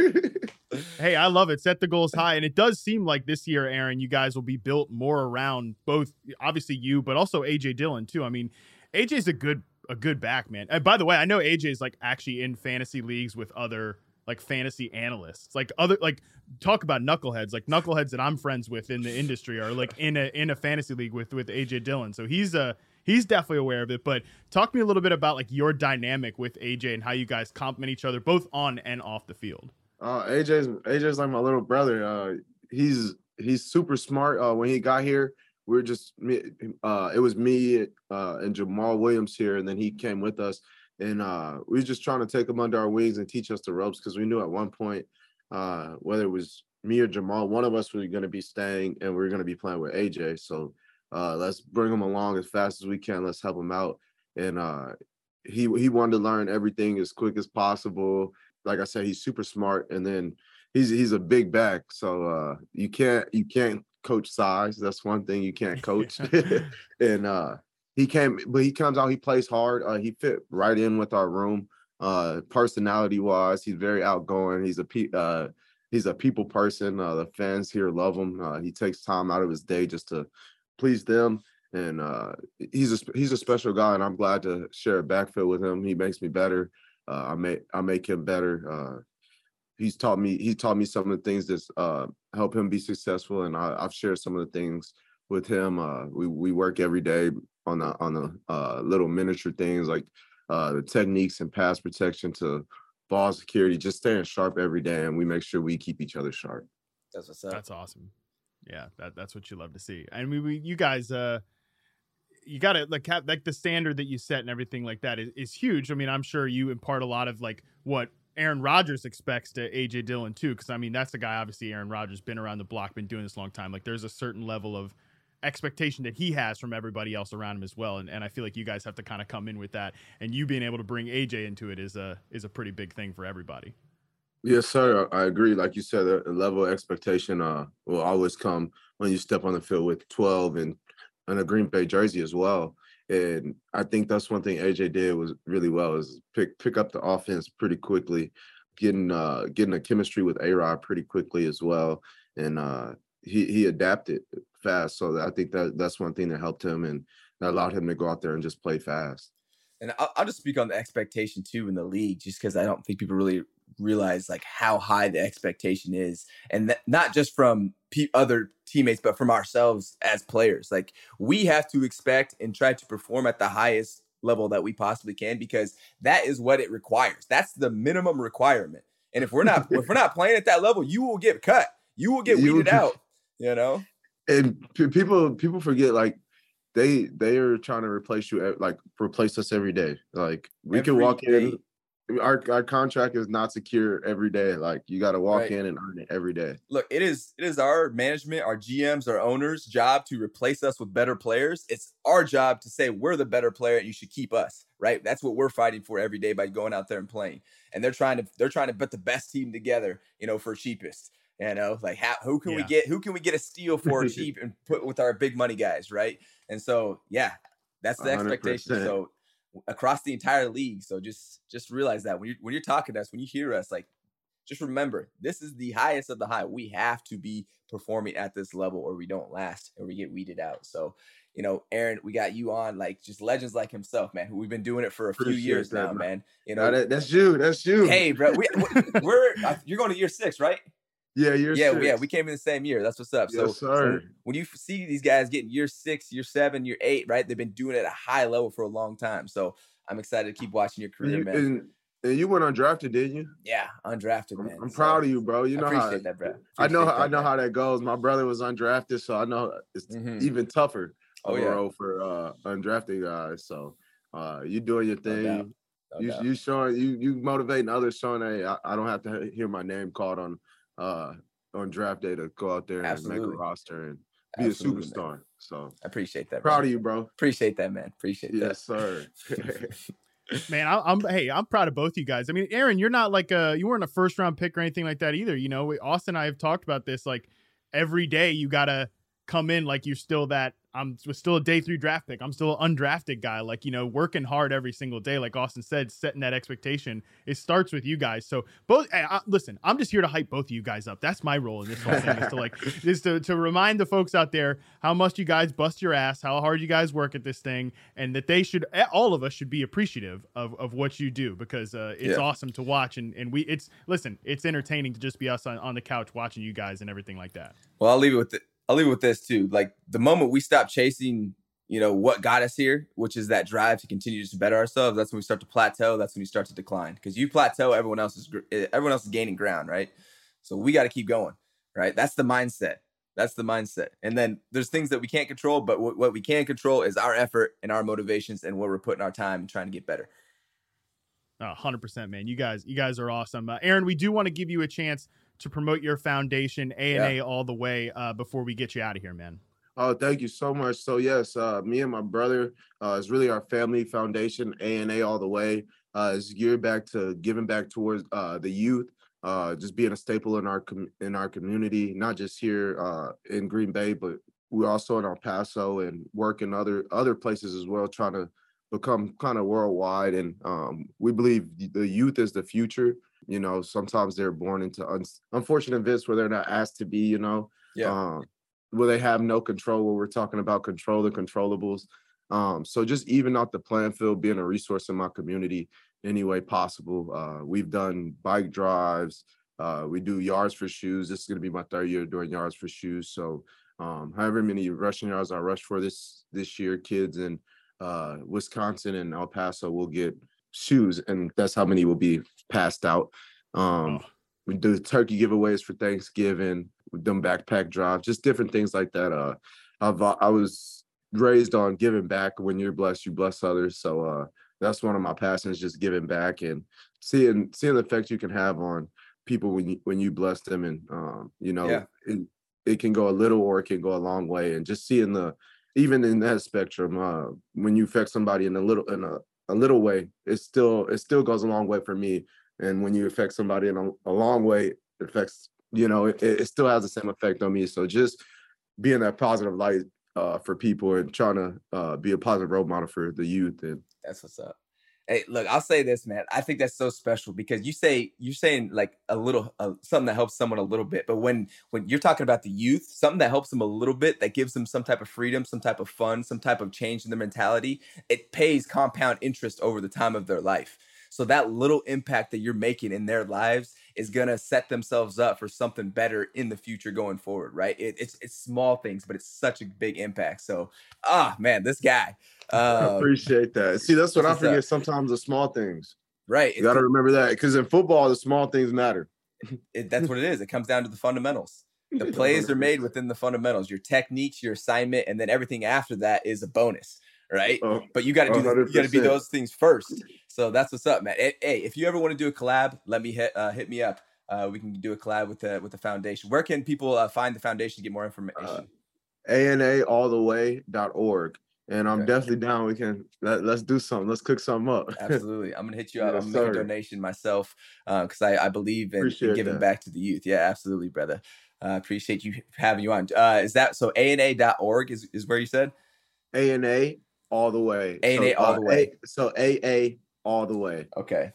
hey, I love it. Set the goals high, and it does seem like this year, Aaron, you guys will be built more around both, obviously you, but also A J Dillon too. I mean, A J's a good a good back, man. And by the way, I know A J's like actually in fantasy leagues with other like fantasy analysts, like other like talk about knuckleheads, like knuckleheads that I'm friends with in the industry are like in a in a fantasy league with with A J Dillon. So he's a he's definitely aware of it. But talk to me a little bit about like your dynamic with A J and how you guys complement each other both on and off the field. Uh, A J's A J's like my little brother. Uh, he's he's super smart. Uh, when he got here, we were just me. Uh, it was me uh, and Jamal Williams here, and then he came with us. And uh, we were just trying to take him under our wings and teach us the ropes because we knew at one point, uh, whether it was me or Jamal, one of us was going to be staying and we were going to be playing with A J. So uh, let's bring him along as fast as we can. Let's help him out. And uh, he he wanted to learn everything as quick as possible. Like I said, he's super smart. And then he's he's a big back, so uh, you can't you can't coach size. That's one thing you can't coach. and uh, He came, but he comes out, he plays hard. Uh, he fit right in with our room. Uh, personality wise, he's very outgoing. He's a pe- uh, he's a people person. Uh, the fans here love him. Uh, he takes time out of his day just to please them. And uh, he's a he's a special guy, and I'm glad to share a backfield with him. He makes me better. Uh, I make I make him better. Uh, he's taught me he taught me some of the things that uh, help him be successful, and I, I've shared some of the things with him. Uh, we we work every day on the on the uh, little miniature things like uh, the techniques and pass protection to ball security, just staying sharp every day, and we make sure we keep each other sharp. That's what's up. That's awesome. Yeah, that that's what you love to see. And we, we you guys, uh, you got to like have like the standard that you set and everything like that is, is huge. I mean, I'm sure you impart a lot of like what Aaron Rodgers expects to A J Dillon too, because I mean that's the guy. Obviously, Aaron Rodgers been around the block, been doing this a long time. Like there's a certain level of expectation that he has from everybody else around him as well, and and I feel like you guys have to kind of come in with that, and you being able to bring A J into it is a is a pretty big thing for everybody. Yes, sir. I I agree. Like you said, the level of expectation uh, will always come when you step on the field with twelve and, and a Green Bay jersey as well. And I think that's one thing A J did was really well is pick pick up the offense pretty quickly, getting uh, getting a chemistry with A-Rod pretty quickly as well. And uh, he he adapted fast. So I think that that's one thing that helped him and that allowed him to go out there and just play fast. And I'll, I'll just speak on the expectation too in the league, just because I don't think people really realize like how high the expectation is, and that, not just from pe- other teammates, but from ourselves as players. Like we have to expect and try to perform at the highest level that we possibly can, because that is what it requires. That's the minimum requirement. And if we're not if we're not playing at that level, you will get cut. You will get You weeded will- out. You know. And p- people people forget like they they are trying to replace you e- like replace us every day. Like we can Every walk day. in. Our our contract is not secure every day. Like you got to walk Right. in and earn it every day. Look, it is it is our management, our G Ms, our owners' job to replace us with better players. It's our job to say we're the better player and you should keep us, right? That's what we're fighting for every day by going out there and playing. And they're trying to they're trying to put the best team together, you know, for cheapest. You know, like how who can we Yeah. get who can we get a steal for cheap and put with our big money guys, right? And so yeah, that's the one hundred expectation. percent. So across the entire league. So just just realize that when you when you're talking to us, when you hear us, like just remember, this is the highest of the high. We have to be performing at this level or we don't last or we get weeded out. So, you know, Aaron, we got you on like just legends like himself, man, who we've been doing it for a few Appreciate years that, now, man. man. You Now know, that, that's you. That's you. hey, bro, we, we're, uh, you're going to year six, right? yeah, you're Yeah, six. yeah, we came in the same year. That's what's up. so, Yes, so sir. when you see these guys getting year six, year seven, year eight, right? They've been doing it at a high level for a long time. So I'm excited to keep watching your And career, you, man. and, and you went undrafted, didn't you? Yeah, undrafted, I'm, man. I'm So, proud of you, bro. You I know how appreciate that, bro. I know. Appreciate I that, know man. how that goes. My brother was undrafted, so I know it's Mhm. even tougher Oh, of yeah. a road for uh, undrafted guys. So uh, you doing your No thing. doubt. No you doubt. you showing you you motivating others, showing hey, I, I don't have to hear my name called on uh on draft day to go out there and Absolutely. make a roster and be Absolutely, a superstar. So I appreciate that. proud man. of you, bro. Appreciate that, man. Appreciate Yes, sir. Man, I, I'm hey, I'm proud of both you guys. I mean, Aaron, you're not like a you weren't a first round pick or anything like that either. You know, Austin and I have talked about this. Like every day, you gotta come in like you're still that. I'm still a day three draft pick. I'm still an undrafted guy. Like, you know, working hard every single day. Like Austin said, setting that expectation. It starts with you guys. So both, hey, I, listen, I'm just here to hype both of you guys up. That's my role in this whole thing is to like, is to, to remind the folks out there how much you guys bust your ass, how hard you guys work at this thing, and that they should, all of us should be appreciative of, of what you do because uh, it's Yeah. awesome to watch. And, and we, it's, listen, it's entertaining to just be us on, on the couch watching you guys and everything like that. Well, I'll leave it with it. I'll leave it with this too. Like the moment we stop chasing, you know, what got us here, which is that drive to continue to better ourselves, that's when we start to plateau. That's when we start to decline. Because you plateau, everyone else is gr- everyone else is gaining ground, right? So we got to keep going, right? That's the mindset. That's the mindset. And then there's things that we can't control, but w- what we can control is our effort and our motivations and where we're putting our time and trying to get better. A hundred percent, man. You guys, you guys are awesome. Uh, Aaron, we do want to give you a chance to promote your foundation, A and A all the way, uh, before we get you out of here, man. Oh, thank you so much. So yes, uh, me and my brother uh, is really our family foundation, A and A all the way. Uh, is geared back to giving back towards uh, the youth, uh, just being a staple in our com- in our community, not just here uh, in Green Bay, but we're also in El Paso and work in other other places as well, trying to become kind of worldwide. And um, we believe the youth is the future. You know, sometimes they're born into un- unfortunate events where they're not asked to be, you know, Yeah. um, where they have no control, where we're talking about control the controllables. Um, so just even out the playing field, being a resource in my community any way possible. Uh, we've done bike drives. Uh, we do yards for shoes. This is going to be my third year doing yards for shoes. So um, however many rushing yards I rush for this this year, kids in uh, Wisconsin and El Paso will get shoes, and that's how many will be passed out. Um, Oh. We do turkey giveaways for Thanksgiving. We've done backpack drives, just different things like that. Uh, I've I was raised on giving back. When you're blessed, you bless others. So uh, that's one of my passions, just giving back and seeing seeing the effect you can have on people when you when you bless them. And um, you know, Yeah. it, it can go a little or it can go a long way. And just seeing the even in that spectrum, uh, when you affect somebody in a little in a, a little way, it still it still goes a long way for me. And when you affect somebody in a, a long way, it affects, you know, it, it still has the same effect on me. So just being that positive light uh, for people and trying to uh, be a positive role model for the youth. And that's what's up. Hey, look, I'll say this, man. I think that's so special because you say you're saying like a little uh, something that helps someone a little bit, but when when you're talking about the youth, something that helps them a little bit, that gives them some type of freedom, some type of fun, some type of change in their mentality, it pays compound interest over the time of their life. So that little impact that you're making in their lives is gonna set themselves up for something better in the future going forward, right? It, it's it's small things, but it's such a big impact. So, ah, man, this guy. Um, I appreciate that. See, that's what I forget up. sometimes, the small things. Right. You got to remember that because in football, the small things matter. It, that's what it is. It comes down to the fundamentals. The plays are made within the fundamentals, your techniques, your assignment, and then everything after that is a bonus, right? Oh, but you got to do the, you got to be those things first. So that's what's up, man. Hey, if you ever want to do a collab, let me hit uh, hit me up. Uh, we can do a collab with the with the foundation. Where can people uh, find the foundation to get more information? Uh, A N A all the way dot org. And I'm okay. definitely down. We can let, let's do something. Let's cook something up. Absolutely. I'm gonna hit you up. Yes, I'm gonna make a donation myself because uh, I, I believe in, in giving that. back to the youth. Yeah, absolutely, brother. Uh, appreciate you having you on. Uh, is that so? A N A dot org is, is where you said? A N A all the way. A N A so, all uh, the way. A, so A A all the way. Okay.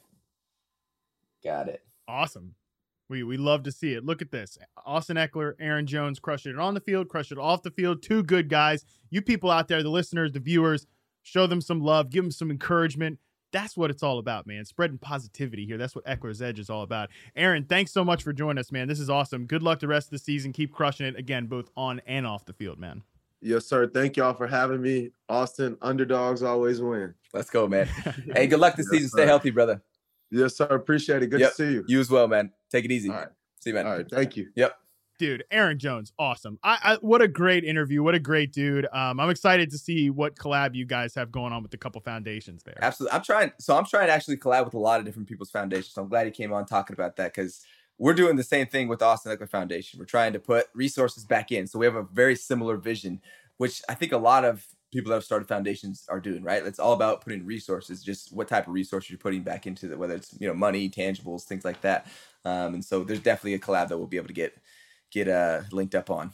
Got it. Awesome. We we love to see it. Look at this. Austin Ekeler, Aaron Jones crushed it on the field, crushed it off the field. Two good guys. You people out there, the listeners, the viewers, show them some love, give them some encouragement. That's what it's all about, man. Spreading positivity here. That's what Ekeler's Edge is all about. Aaron, thanks so much for joining us, man. This is awesome. Good luck the rest of the season. Keep crushing it, again, both on and off the field, man. Yes, sir. Thank y'all for having me. Austin, underdogs always win. Let's go, man. Hey, good luck this yes, season. Sir. Stay healthy, brother. Yes, sir. Appreciate it. Good yep. to see you. You as well, man. Take it easy. All right. See you, man. All right. Thank you. Yep. Dude, Aaron Jones, awesome. I, I what a great interview. What a great dude. Um, I'm excited to see what collab you guys have going on with the couple foundations there. Absolutely. I'm trying. So I'm trying to actually collab with a lot of different people's foundations. So I'm glad he came on talking about that because we're doing the same thing with Austin Ekeler Foundation. We're trying to put resources back in. So we have a very similar vision, which I think a lot of people that have started foundations are doing, right? It's all about putting resources, just what type of resources you're putting back into it, whether it's, you know, money, tangibles, things like that. Um, and so there's definitely a collab that we'll be able to get, get uh, linked up on.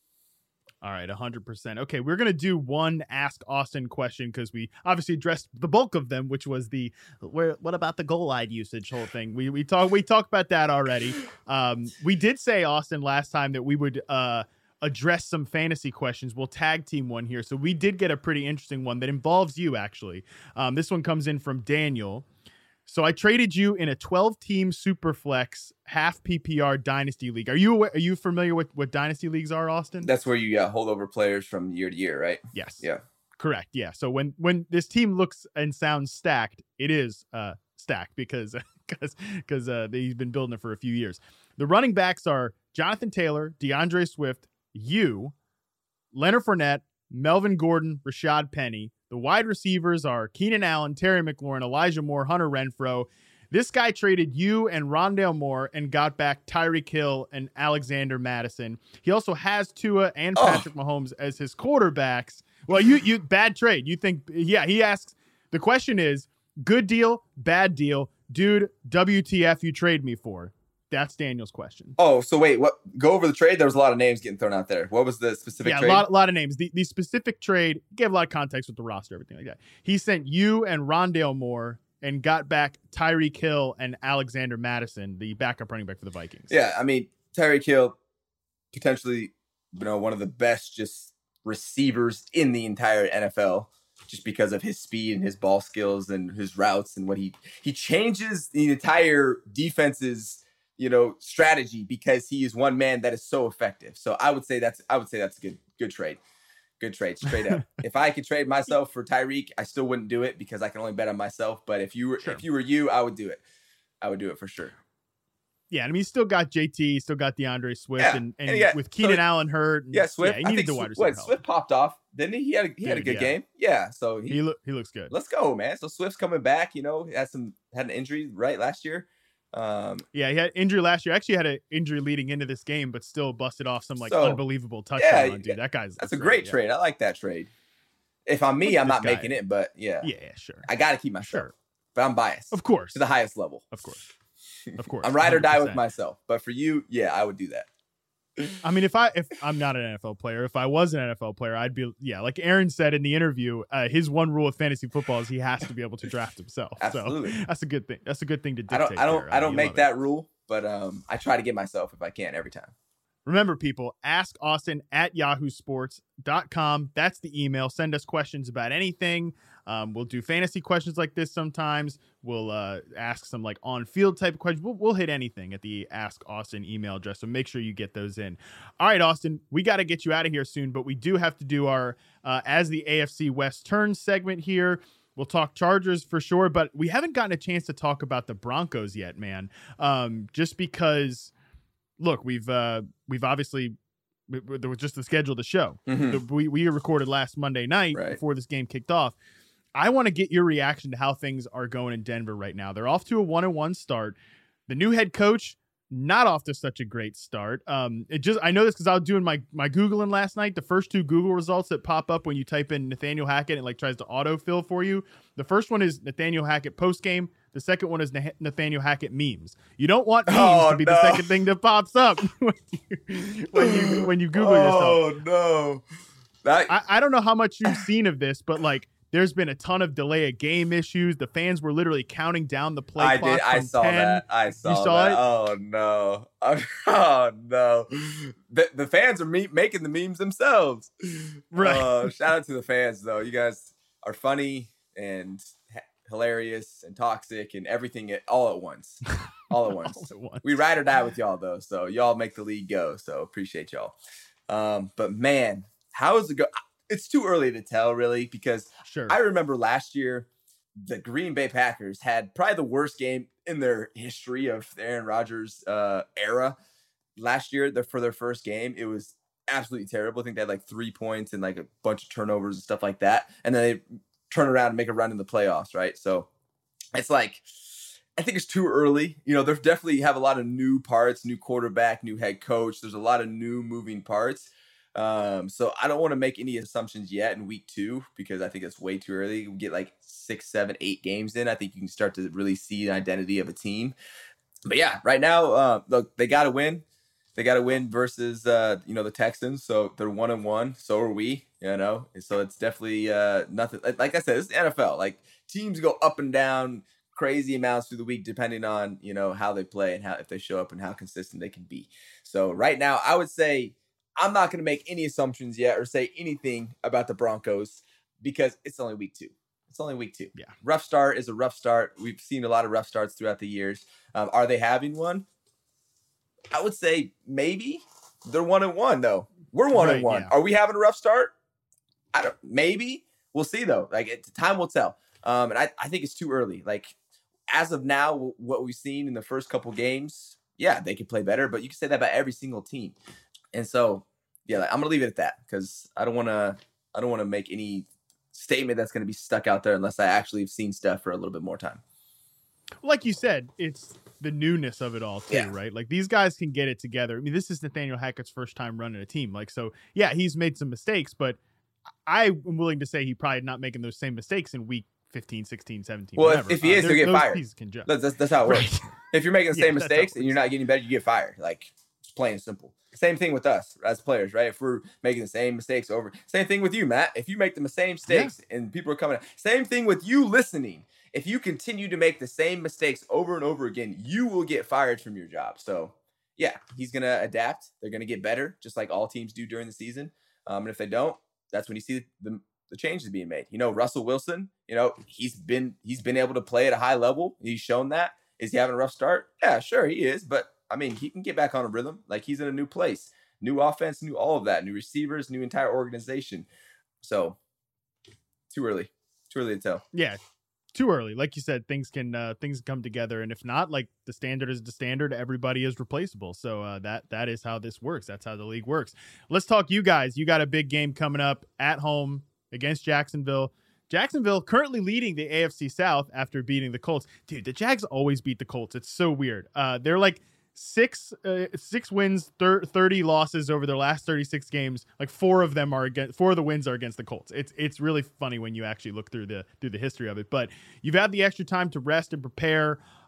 All right, one hundred percent. Okay, we're going to do one Ask Austin question because we obviously addressed the bulk of them, which was the, where, what about the goal line usage whole thing? We we talked we talked about that already. Um, we did say, Austin, last time that we would uh, address some fantasy questions. We'll tag team one here. So we did get a pretty interesting one that involves you, actually. Um, this one comes in from Daniel. So I traded you in a twelve-team Superflex half P P R Dynasty League. Are you aware, are you familiar with what Dynasty Leagues are, Austin? That's where you uh, hold over players from year to year, right? Yes. Yeah. Correct. Yeah. So when when this team looks and sounds stacked, it is uh, stacked because because because uh, he's been building it for a few years. The running backs are Jonathan Taylor, DeAndre Swift, you, Leonard Fournette, Melvin Gordon, Rashad Penny. The wide receivers are Keenan Allen, Terry McLaurin, Elijah Moore, Hunter Renfrow. This guy traded you and Rondale Moore and got back Tyreek Hill and Alexander Madison. He also has Tua and Patrick oh. Mahomes as his quarterbacks. Well, you you bad trade. You think, yeah, he asks, the question is, good deal, bad deal, dude, W T F you trade me for? That's Daniel's question. Oh, so wait, what? Go over the trade. There was a lot of names getting thrown out there. What was the specific yeah, trade? Yeah, a lot, lot of names. The, the specific trade gave a lot of context with the roster, everything like that. He sent you and Rondale Moore and got back Tyreek Hill and Alexander Madison, the backup running back for the Vikings. Yeah, I mean, Tyreek Hill, potentially, you know, one of the best just receivers in the entire N F L, just because of his speed and his ball skills and his routes and what he he changes the entire defense's, you know, strategy because he is one man that is so effective. So I would say that's I would say that's a good good trade. Good trade, straight up. If I could trade myself for Tyreek, I still wouldn't do it because I can only bet on myself. But if you were sure. if you were you, I would do it. I would do it for sure. Yeah, I mean, he's still got J T, he's still got DeAndre Swift, yeah. and, and, and got, with Keenan so, Allen hurt. Yeah, Swift. Yeah, he needed the wide receiver Wait, help. Swift popped off, didn't he? He had a, he Dude, had a good yeah. game. Yeah, so he he, lo- he looks good. Let's go, man. So Swift's coming back. You know, had some had an injury right last year. Um, yeah, he had injury last year. Actually, had an injury leading into this game, but still busted off some like so, unbelievable touchdown. Yeah, run, dude, that guy's that's a great yeah. trade. I like that trade. If I'm me, I'm not guy. making it, but yeah, yeah, sure. I got to keep my shirt, sure. but I'm biased, of course, to the highest level, of course. Of course. I'm ride or die with one hundred percent. myself. But for you, yeah, I would do that. I mean, if I if I'm not an N F L player, if I was an N F L player, I'd be yeah. Like Aaron said in the interview, uh, his one rule of fantasy football is he has to be able to draft himself. Absolutely. So that's a good thing. That's a good thing to I dictate. don't. I don't. there. I Uh, don't you make love it. that rule, but um, I try to get myself if I can every time. Remember, people, ask Austin at yahoo sports dot com. That's the email. Send us questions about anything. Um, we'll do fantasy questions like this sometimes. We'll uh, ask some like on-field type of questions. We'll, we'll hit anything at the Ask Austin email address, so make sure you get those in. All right, Austin, we got to get you out of here soon, but we do have to do our uh, As the A F C West Turns segment here. We'll talk Chargers for sure, but we haven't gotten a chance to talk about the Broncos yet, man, um, just because... Look, we've uh, we've obviously there was just the schedule of the show. Mm-hmm. The, we we recorded last Monday night Right. before this game kicked off. I want to get your reaction to how things are going in Denver right now. They're off to a one and one start. The new head coach not off to such a great start. Um, it just I know this because I was doing my my Googling last night. The first two Google results that pop up when you type in Nathaniel Hackett and like tries to autofill for you. The first one is Nathaniel Hackett post game. The second one is Nah- Nathaniel Hackett memes. You don't want memes Oh, to be no. the second thing that pops up when you when you, when you Google yourself. Oh no! That I, I don't know how much you've seen of this, but like there's been a ton of delay of game issues. The fans were literally counting down the play I clock did. I from saw ten. that. I saw, saw that. it? Oh no! Oh no! The, the fans are me- making the memes themselves. Right. Uh, shout out to the fans though. You guys are funny and ha- hilarious and toxic and everything at, all at once. All at once. All at once. We ride or die with y'all though, so y'all make the league go. So appreciate y'all. Um, but man, how is it go? It's too early to tell, really, because Sure. I remember last year the Green Bay Packers had probably the worst game in their history of the Aaron Rodgers uh, era. Last year, the, for their first game, it was absolutely terrible. I think they had like three points and like a bunch of turnovers and stuff like that, and then they turn around and make a run in the playoffs, right? So it's like, I think it's too early. You know, they definitely have a lot of new parts, new quarterback, new head coach. There's a lot of new moving parts. Um, so I don't want to make any assumptions yet in week two, because I think it's way too early. We get like six, seven, eight games in. I think you can start to really see an identity of a team. But yeah, right now, uh, look, they got to win. They got to win versus, uh, you know, the Texans. So they're one and one. So are we, you know, and so it's definitely uh, nothing. Like I said, it's the N F L. Like teams go up and down crazy amounts through the week, depending on, you know, how they play and how, if they show up and how consistent they can be. So right now I would say I'm not going to make any assumptions yet or say anything about the Broncos because it's only week two. It's only week two. Yeah. Rough start is a rough start. We've seen a lot of rough starts throughout the years. Um, are they having one? I would say maybe. They're one and one though. We're one Right, and one. yeah. Are we having a rough start? I don't. Maybe we'll see though. Like it, time will tell. Um, and I, I think it's too early. Like as of now, what we've seen in the first couple games, yeah, they could play better. But you can say that about every single team. And so, yeah, like, I'm gonna leave it at that because I don't want to. I don't want to make any statement that's going to be stuck out there unless I actually have seen stuff for a little bit more time. Like you said, it's the newness of it all too, Yeah. right? Like these guys can get it together. I mean, this is Nathaniel Hackett's first time running a team. Like, so yeah, he's made some mistakes, but I am willing to say he probably not making those same mistakes in week fifteen, sixteen, seventeen. Well, if- whatever. if he is, there's- he'll get those fired. pieces can gel. That's, that's, that's how it works. Right. If you're making the Yeah, same that's how it mistakes and you're works. not getting better, you get fired. Like it's plain and simple. Same thing with us as players, right? If we're making the same mistakes over, same thing with you, Matt. If you make the same mistakes and people are coming, same thing with you listening. If you continue to make the same mistakes over and over again, you will get fired from your job. So yeah, he's going to adapt. They're going to get better, just like all teams do during the season. Um, and if they don't, that's when you see the, the changes being made. You know, Russell Wilson, you know, he's been, he's been able to play at a high level. He's shown that. Is he having a rough start? Yeah, sure he is. But I mean, he can get back on a rhythm. Like he's in a new place, new offense, new all of that, new receivers, new entire organization. So too early, too early to tell. Yeah, too early. Like you said, things can uh, things come together, and if not, like the standard is the standard. Everybody is replaceable. So uh, that that is how this works. That's how the league works. Let's talk you guys. You got a big game coming up at home against Jacksonville. Jacksonville currently leading the A F C South after beating the Colts. Dude, the Jags always beat the Colts. It's so weird. Uh, they're like six uh, six wins, thir- thirty losses over their last thirty-six games. Like four of them are against, four of the wins are against the Colts. It's it's really funny when you actually look through the through the history of it. But you've had the extra time to rest and prepare.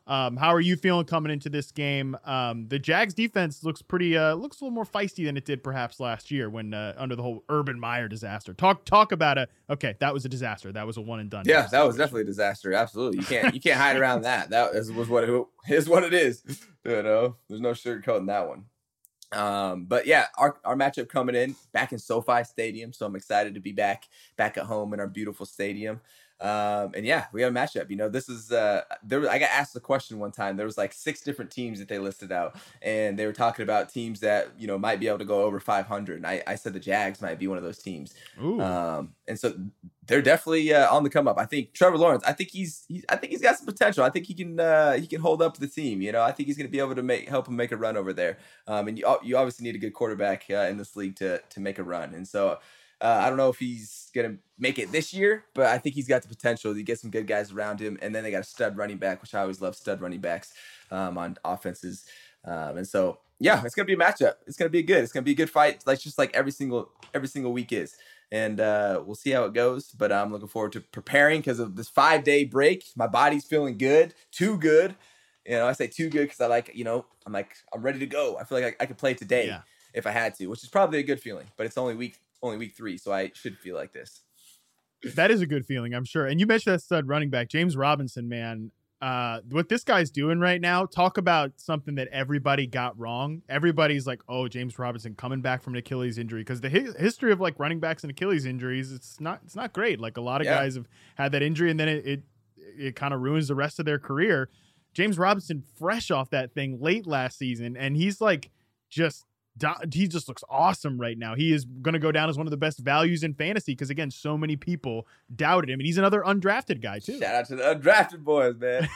Um, how are you feeling coming into this game? Um, the Jags defense looks pretty, uh, looks a little more feisty than it did perhaps last year when uh, under the whole Urban Meyer disaster. Talk talk about a okay, that was a disaster. That was a one and done. Yeah, that was definitely a disaster. Absolutely, you can't you can't hide around that. That is, was what it is. What it is. You know, there's no sugarcoating that one. Um, but yeah, our, our matchup coming in back in SoFi Stadium. So I'm excited to be back, back at home in our beautiful stadium. Um, and yeah, we have a matchup. You know, this is, uh, there was, I got asked the question one time. There was like six different teams that they listed out, and they were talking about teams that, you know, might be able to go over five hundred. And I, I said the Jags might be one of those teams. Ooh. Um, and so they're definitely, uh, on the come up. I think Trevor Lawrence, I think he's, he's, I think he's got some potential. I think he can, uh, he can hold up the team. You know, I think he's going to be able to make, help him make a run over there. Um, and you, you obviously need a good quarterback, uh, in this league to, to make a run. And so, Uh, I don't know if he's going to make it this year, but I think he's got the potential to get some good guys around him. And then they got a stud running back, which I always love stud running backs um, on offenses. Um, and so, yeah, it's going to be a matchup. It's going to be good. It's going to be a good fight. Like just like every single, every single week is. And uh, we'll see how it goes. But I'm looking forward to preparing because of this five day break. My body's feeling good, too good. You know, I say too good because I like, you know, I'm like, I'm ready to go. I feel like I, I could play today yeah. if I had to, which is probably a good feeling, but it's only week only week three, so I should feel like this. That is a good feeling, I'm sure. And you mentioned that stud running back, James Robinson, man. Uh, what this guy's doing right now, talk about something that everybody got wrong. Everybody's like, oh, James Robinson coming back from an Achilles injury, because the hi- history of like running backs and Achilles injuries, it's not it's not great. Like a lot of yeah. guys have had that injury, and then it it, it kind of ruins the rest of their career. James Robinson, fresh off that thing late last season, and he's like just he just looks awesome right now. He is going to go down as one of the best values in fantasy because, again, so many people doubted him. And he's another undrafted guy, too. Shout out to the undrafted boys, man.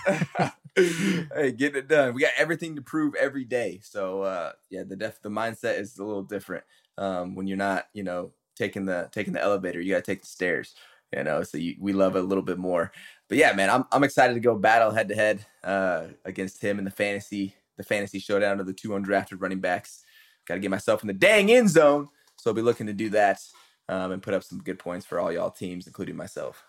Hey, getting it done. We got everything to prove every day. So, uh, yeah, the def- the mindset is a little different um, when you're not, you know, taking the taking the elevator. You got to take the stairs, you know, so you, we love it a little bit more. But, yeah, man, I'm I'm excited to go battle head-to-head uh, against him in the fantasy, the fantasy showdown of the two undrafted running backs. Got to get myself in the dang end zone. So I'll be looking to do that um, and put up some good points for all y'all teams, including myself.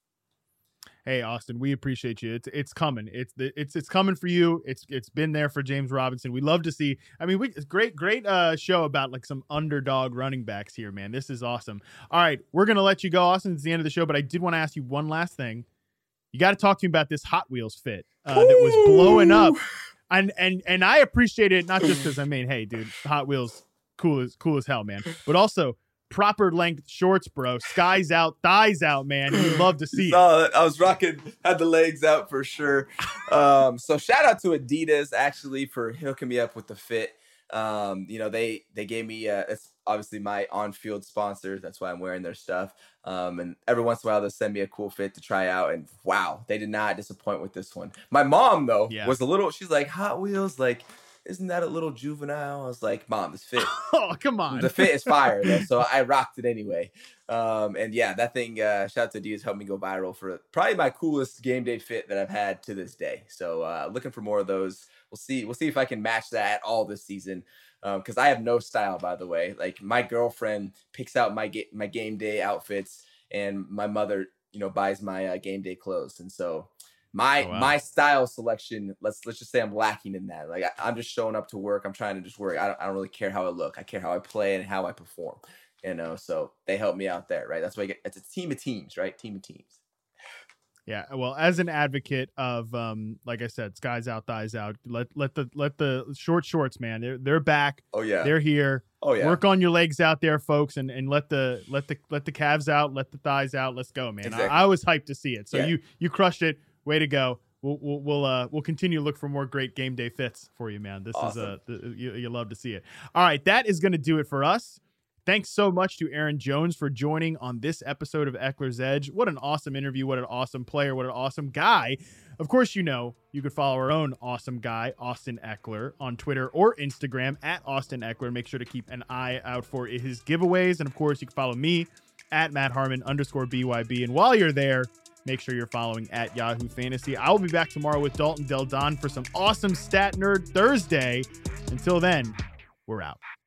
Hey, Austin, we appreciate you. It's it's coming. It's it's it's coming for you. It's it's been there for James Robinson. We love to see. I mean, we it's great great uh, show about like some underdog running backs here, man. This is awesome. All right, we're gonna let you go, Austin. It's the end of the show, but I did want to ask you one last thing. You got to talk to me about this Hot Wheels fit uh, that was blowing up. And and and I appreciate it, not just because I mean, hey, dude, Hot Wheels, cool as cool as hell, man. But also proper length shorts, bro. Skies out, thighs out, man. You love to see it. Uh, I was rocking, had the legs out for sure. Um, so shout out to Adidas actually for hooking me up with the fit. Um, you know, they they gave me uh, it's obviously my on-field sponsor. That's why I'm wearing their stuff. Um, and every once in a while they'll send me a cool fit to try out. And wow, they did not disappoint with this one. My mom though yeah. was a little. She's like, Hot Wheels, like, isn't that a little juvenile? I was like, Mom, this fit. Oh, come on. The fit is fire though, so I rocked it anyway. Um, and yeah, that thing. Uh, shout out to Adidas, helped me go viral for probably my coolest game day fit that I've had to this day. So uh, looking for more of those. We'll see. We'll see if I can match that all this season. Because um, I have no style, by the way. Like my girlfriend picks out my ga- my game day outfits, and my mother, you know, buys my uh, game day clothes. And so my oh, wow. my style selection, let's let's just say I'm lacking in that. Like I, I'm just showing up to work. I'm trying to just work. I don't I don't really care how I look. I care how I play and how I perform. You know, so they help me out there, right? That's why I get. It's a team of teams, right? Team of teams. Yeah, well, as an advocate of, um, like I said, skies out, thighs out. Let let the let the short shorts, man. They're they're back. Oh yeah, they're here. Oh yeah. Work on your legs out there, folks, and, and let the let the let the calves out, let the thighs out. Let's go, man. Exactly. I, I was hyped to see it. So yeah. you you crushed it. Way to go. We'll we'll we'll, uh, we'll continue to look for more great game day fits for you, man. This awesome. is uh the, you you love to see it. All right, that is going to do it for us. Thanks so much to Aaron Jones for joining on this episode of Eckler's Edge. What an awesome interview. What an awesome player. What an awesome guy. Of course, you know, you could follow our own awesome guy, Austin Eckler, on Twitter or Instagram at Austin Eckler. Make sure to keep an eye out for his giveaways. And of course, you can follow me at Matt Harmon underscore B Y B. And while you're there, make sure you're following at Yahoo Fantasy. I will be back tomorrow with Dalton Del Don for some awesome Stat Nerd Thursday. Until then, we're out.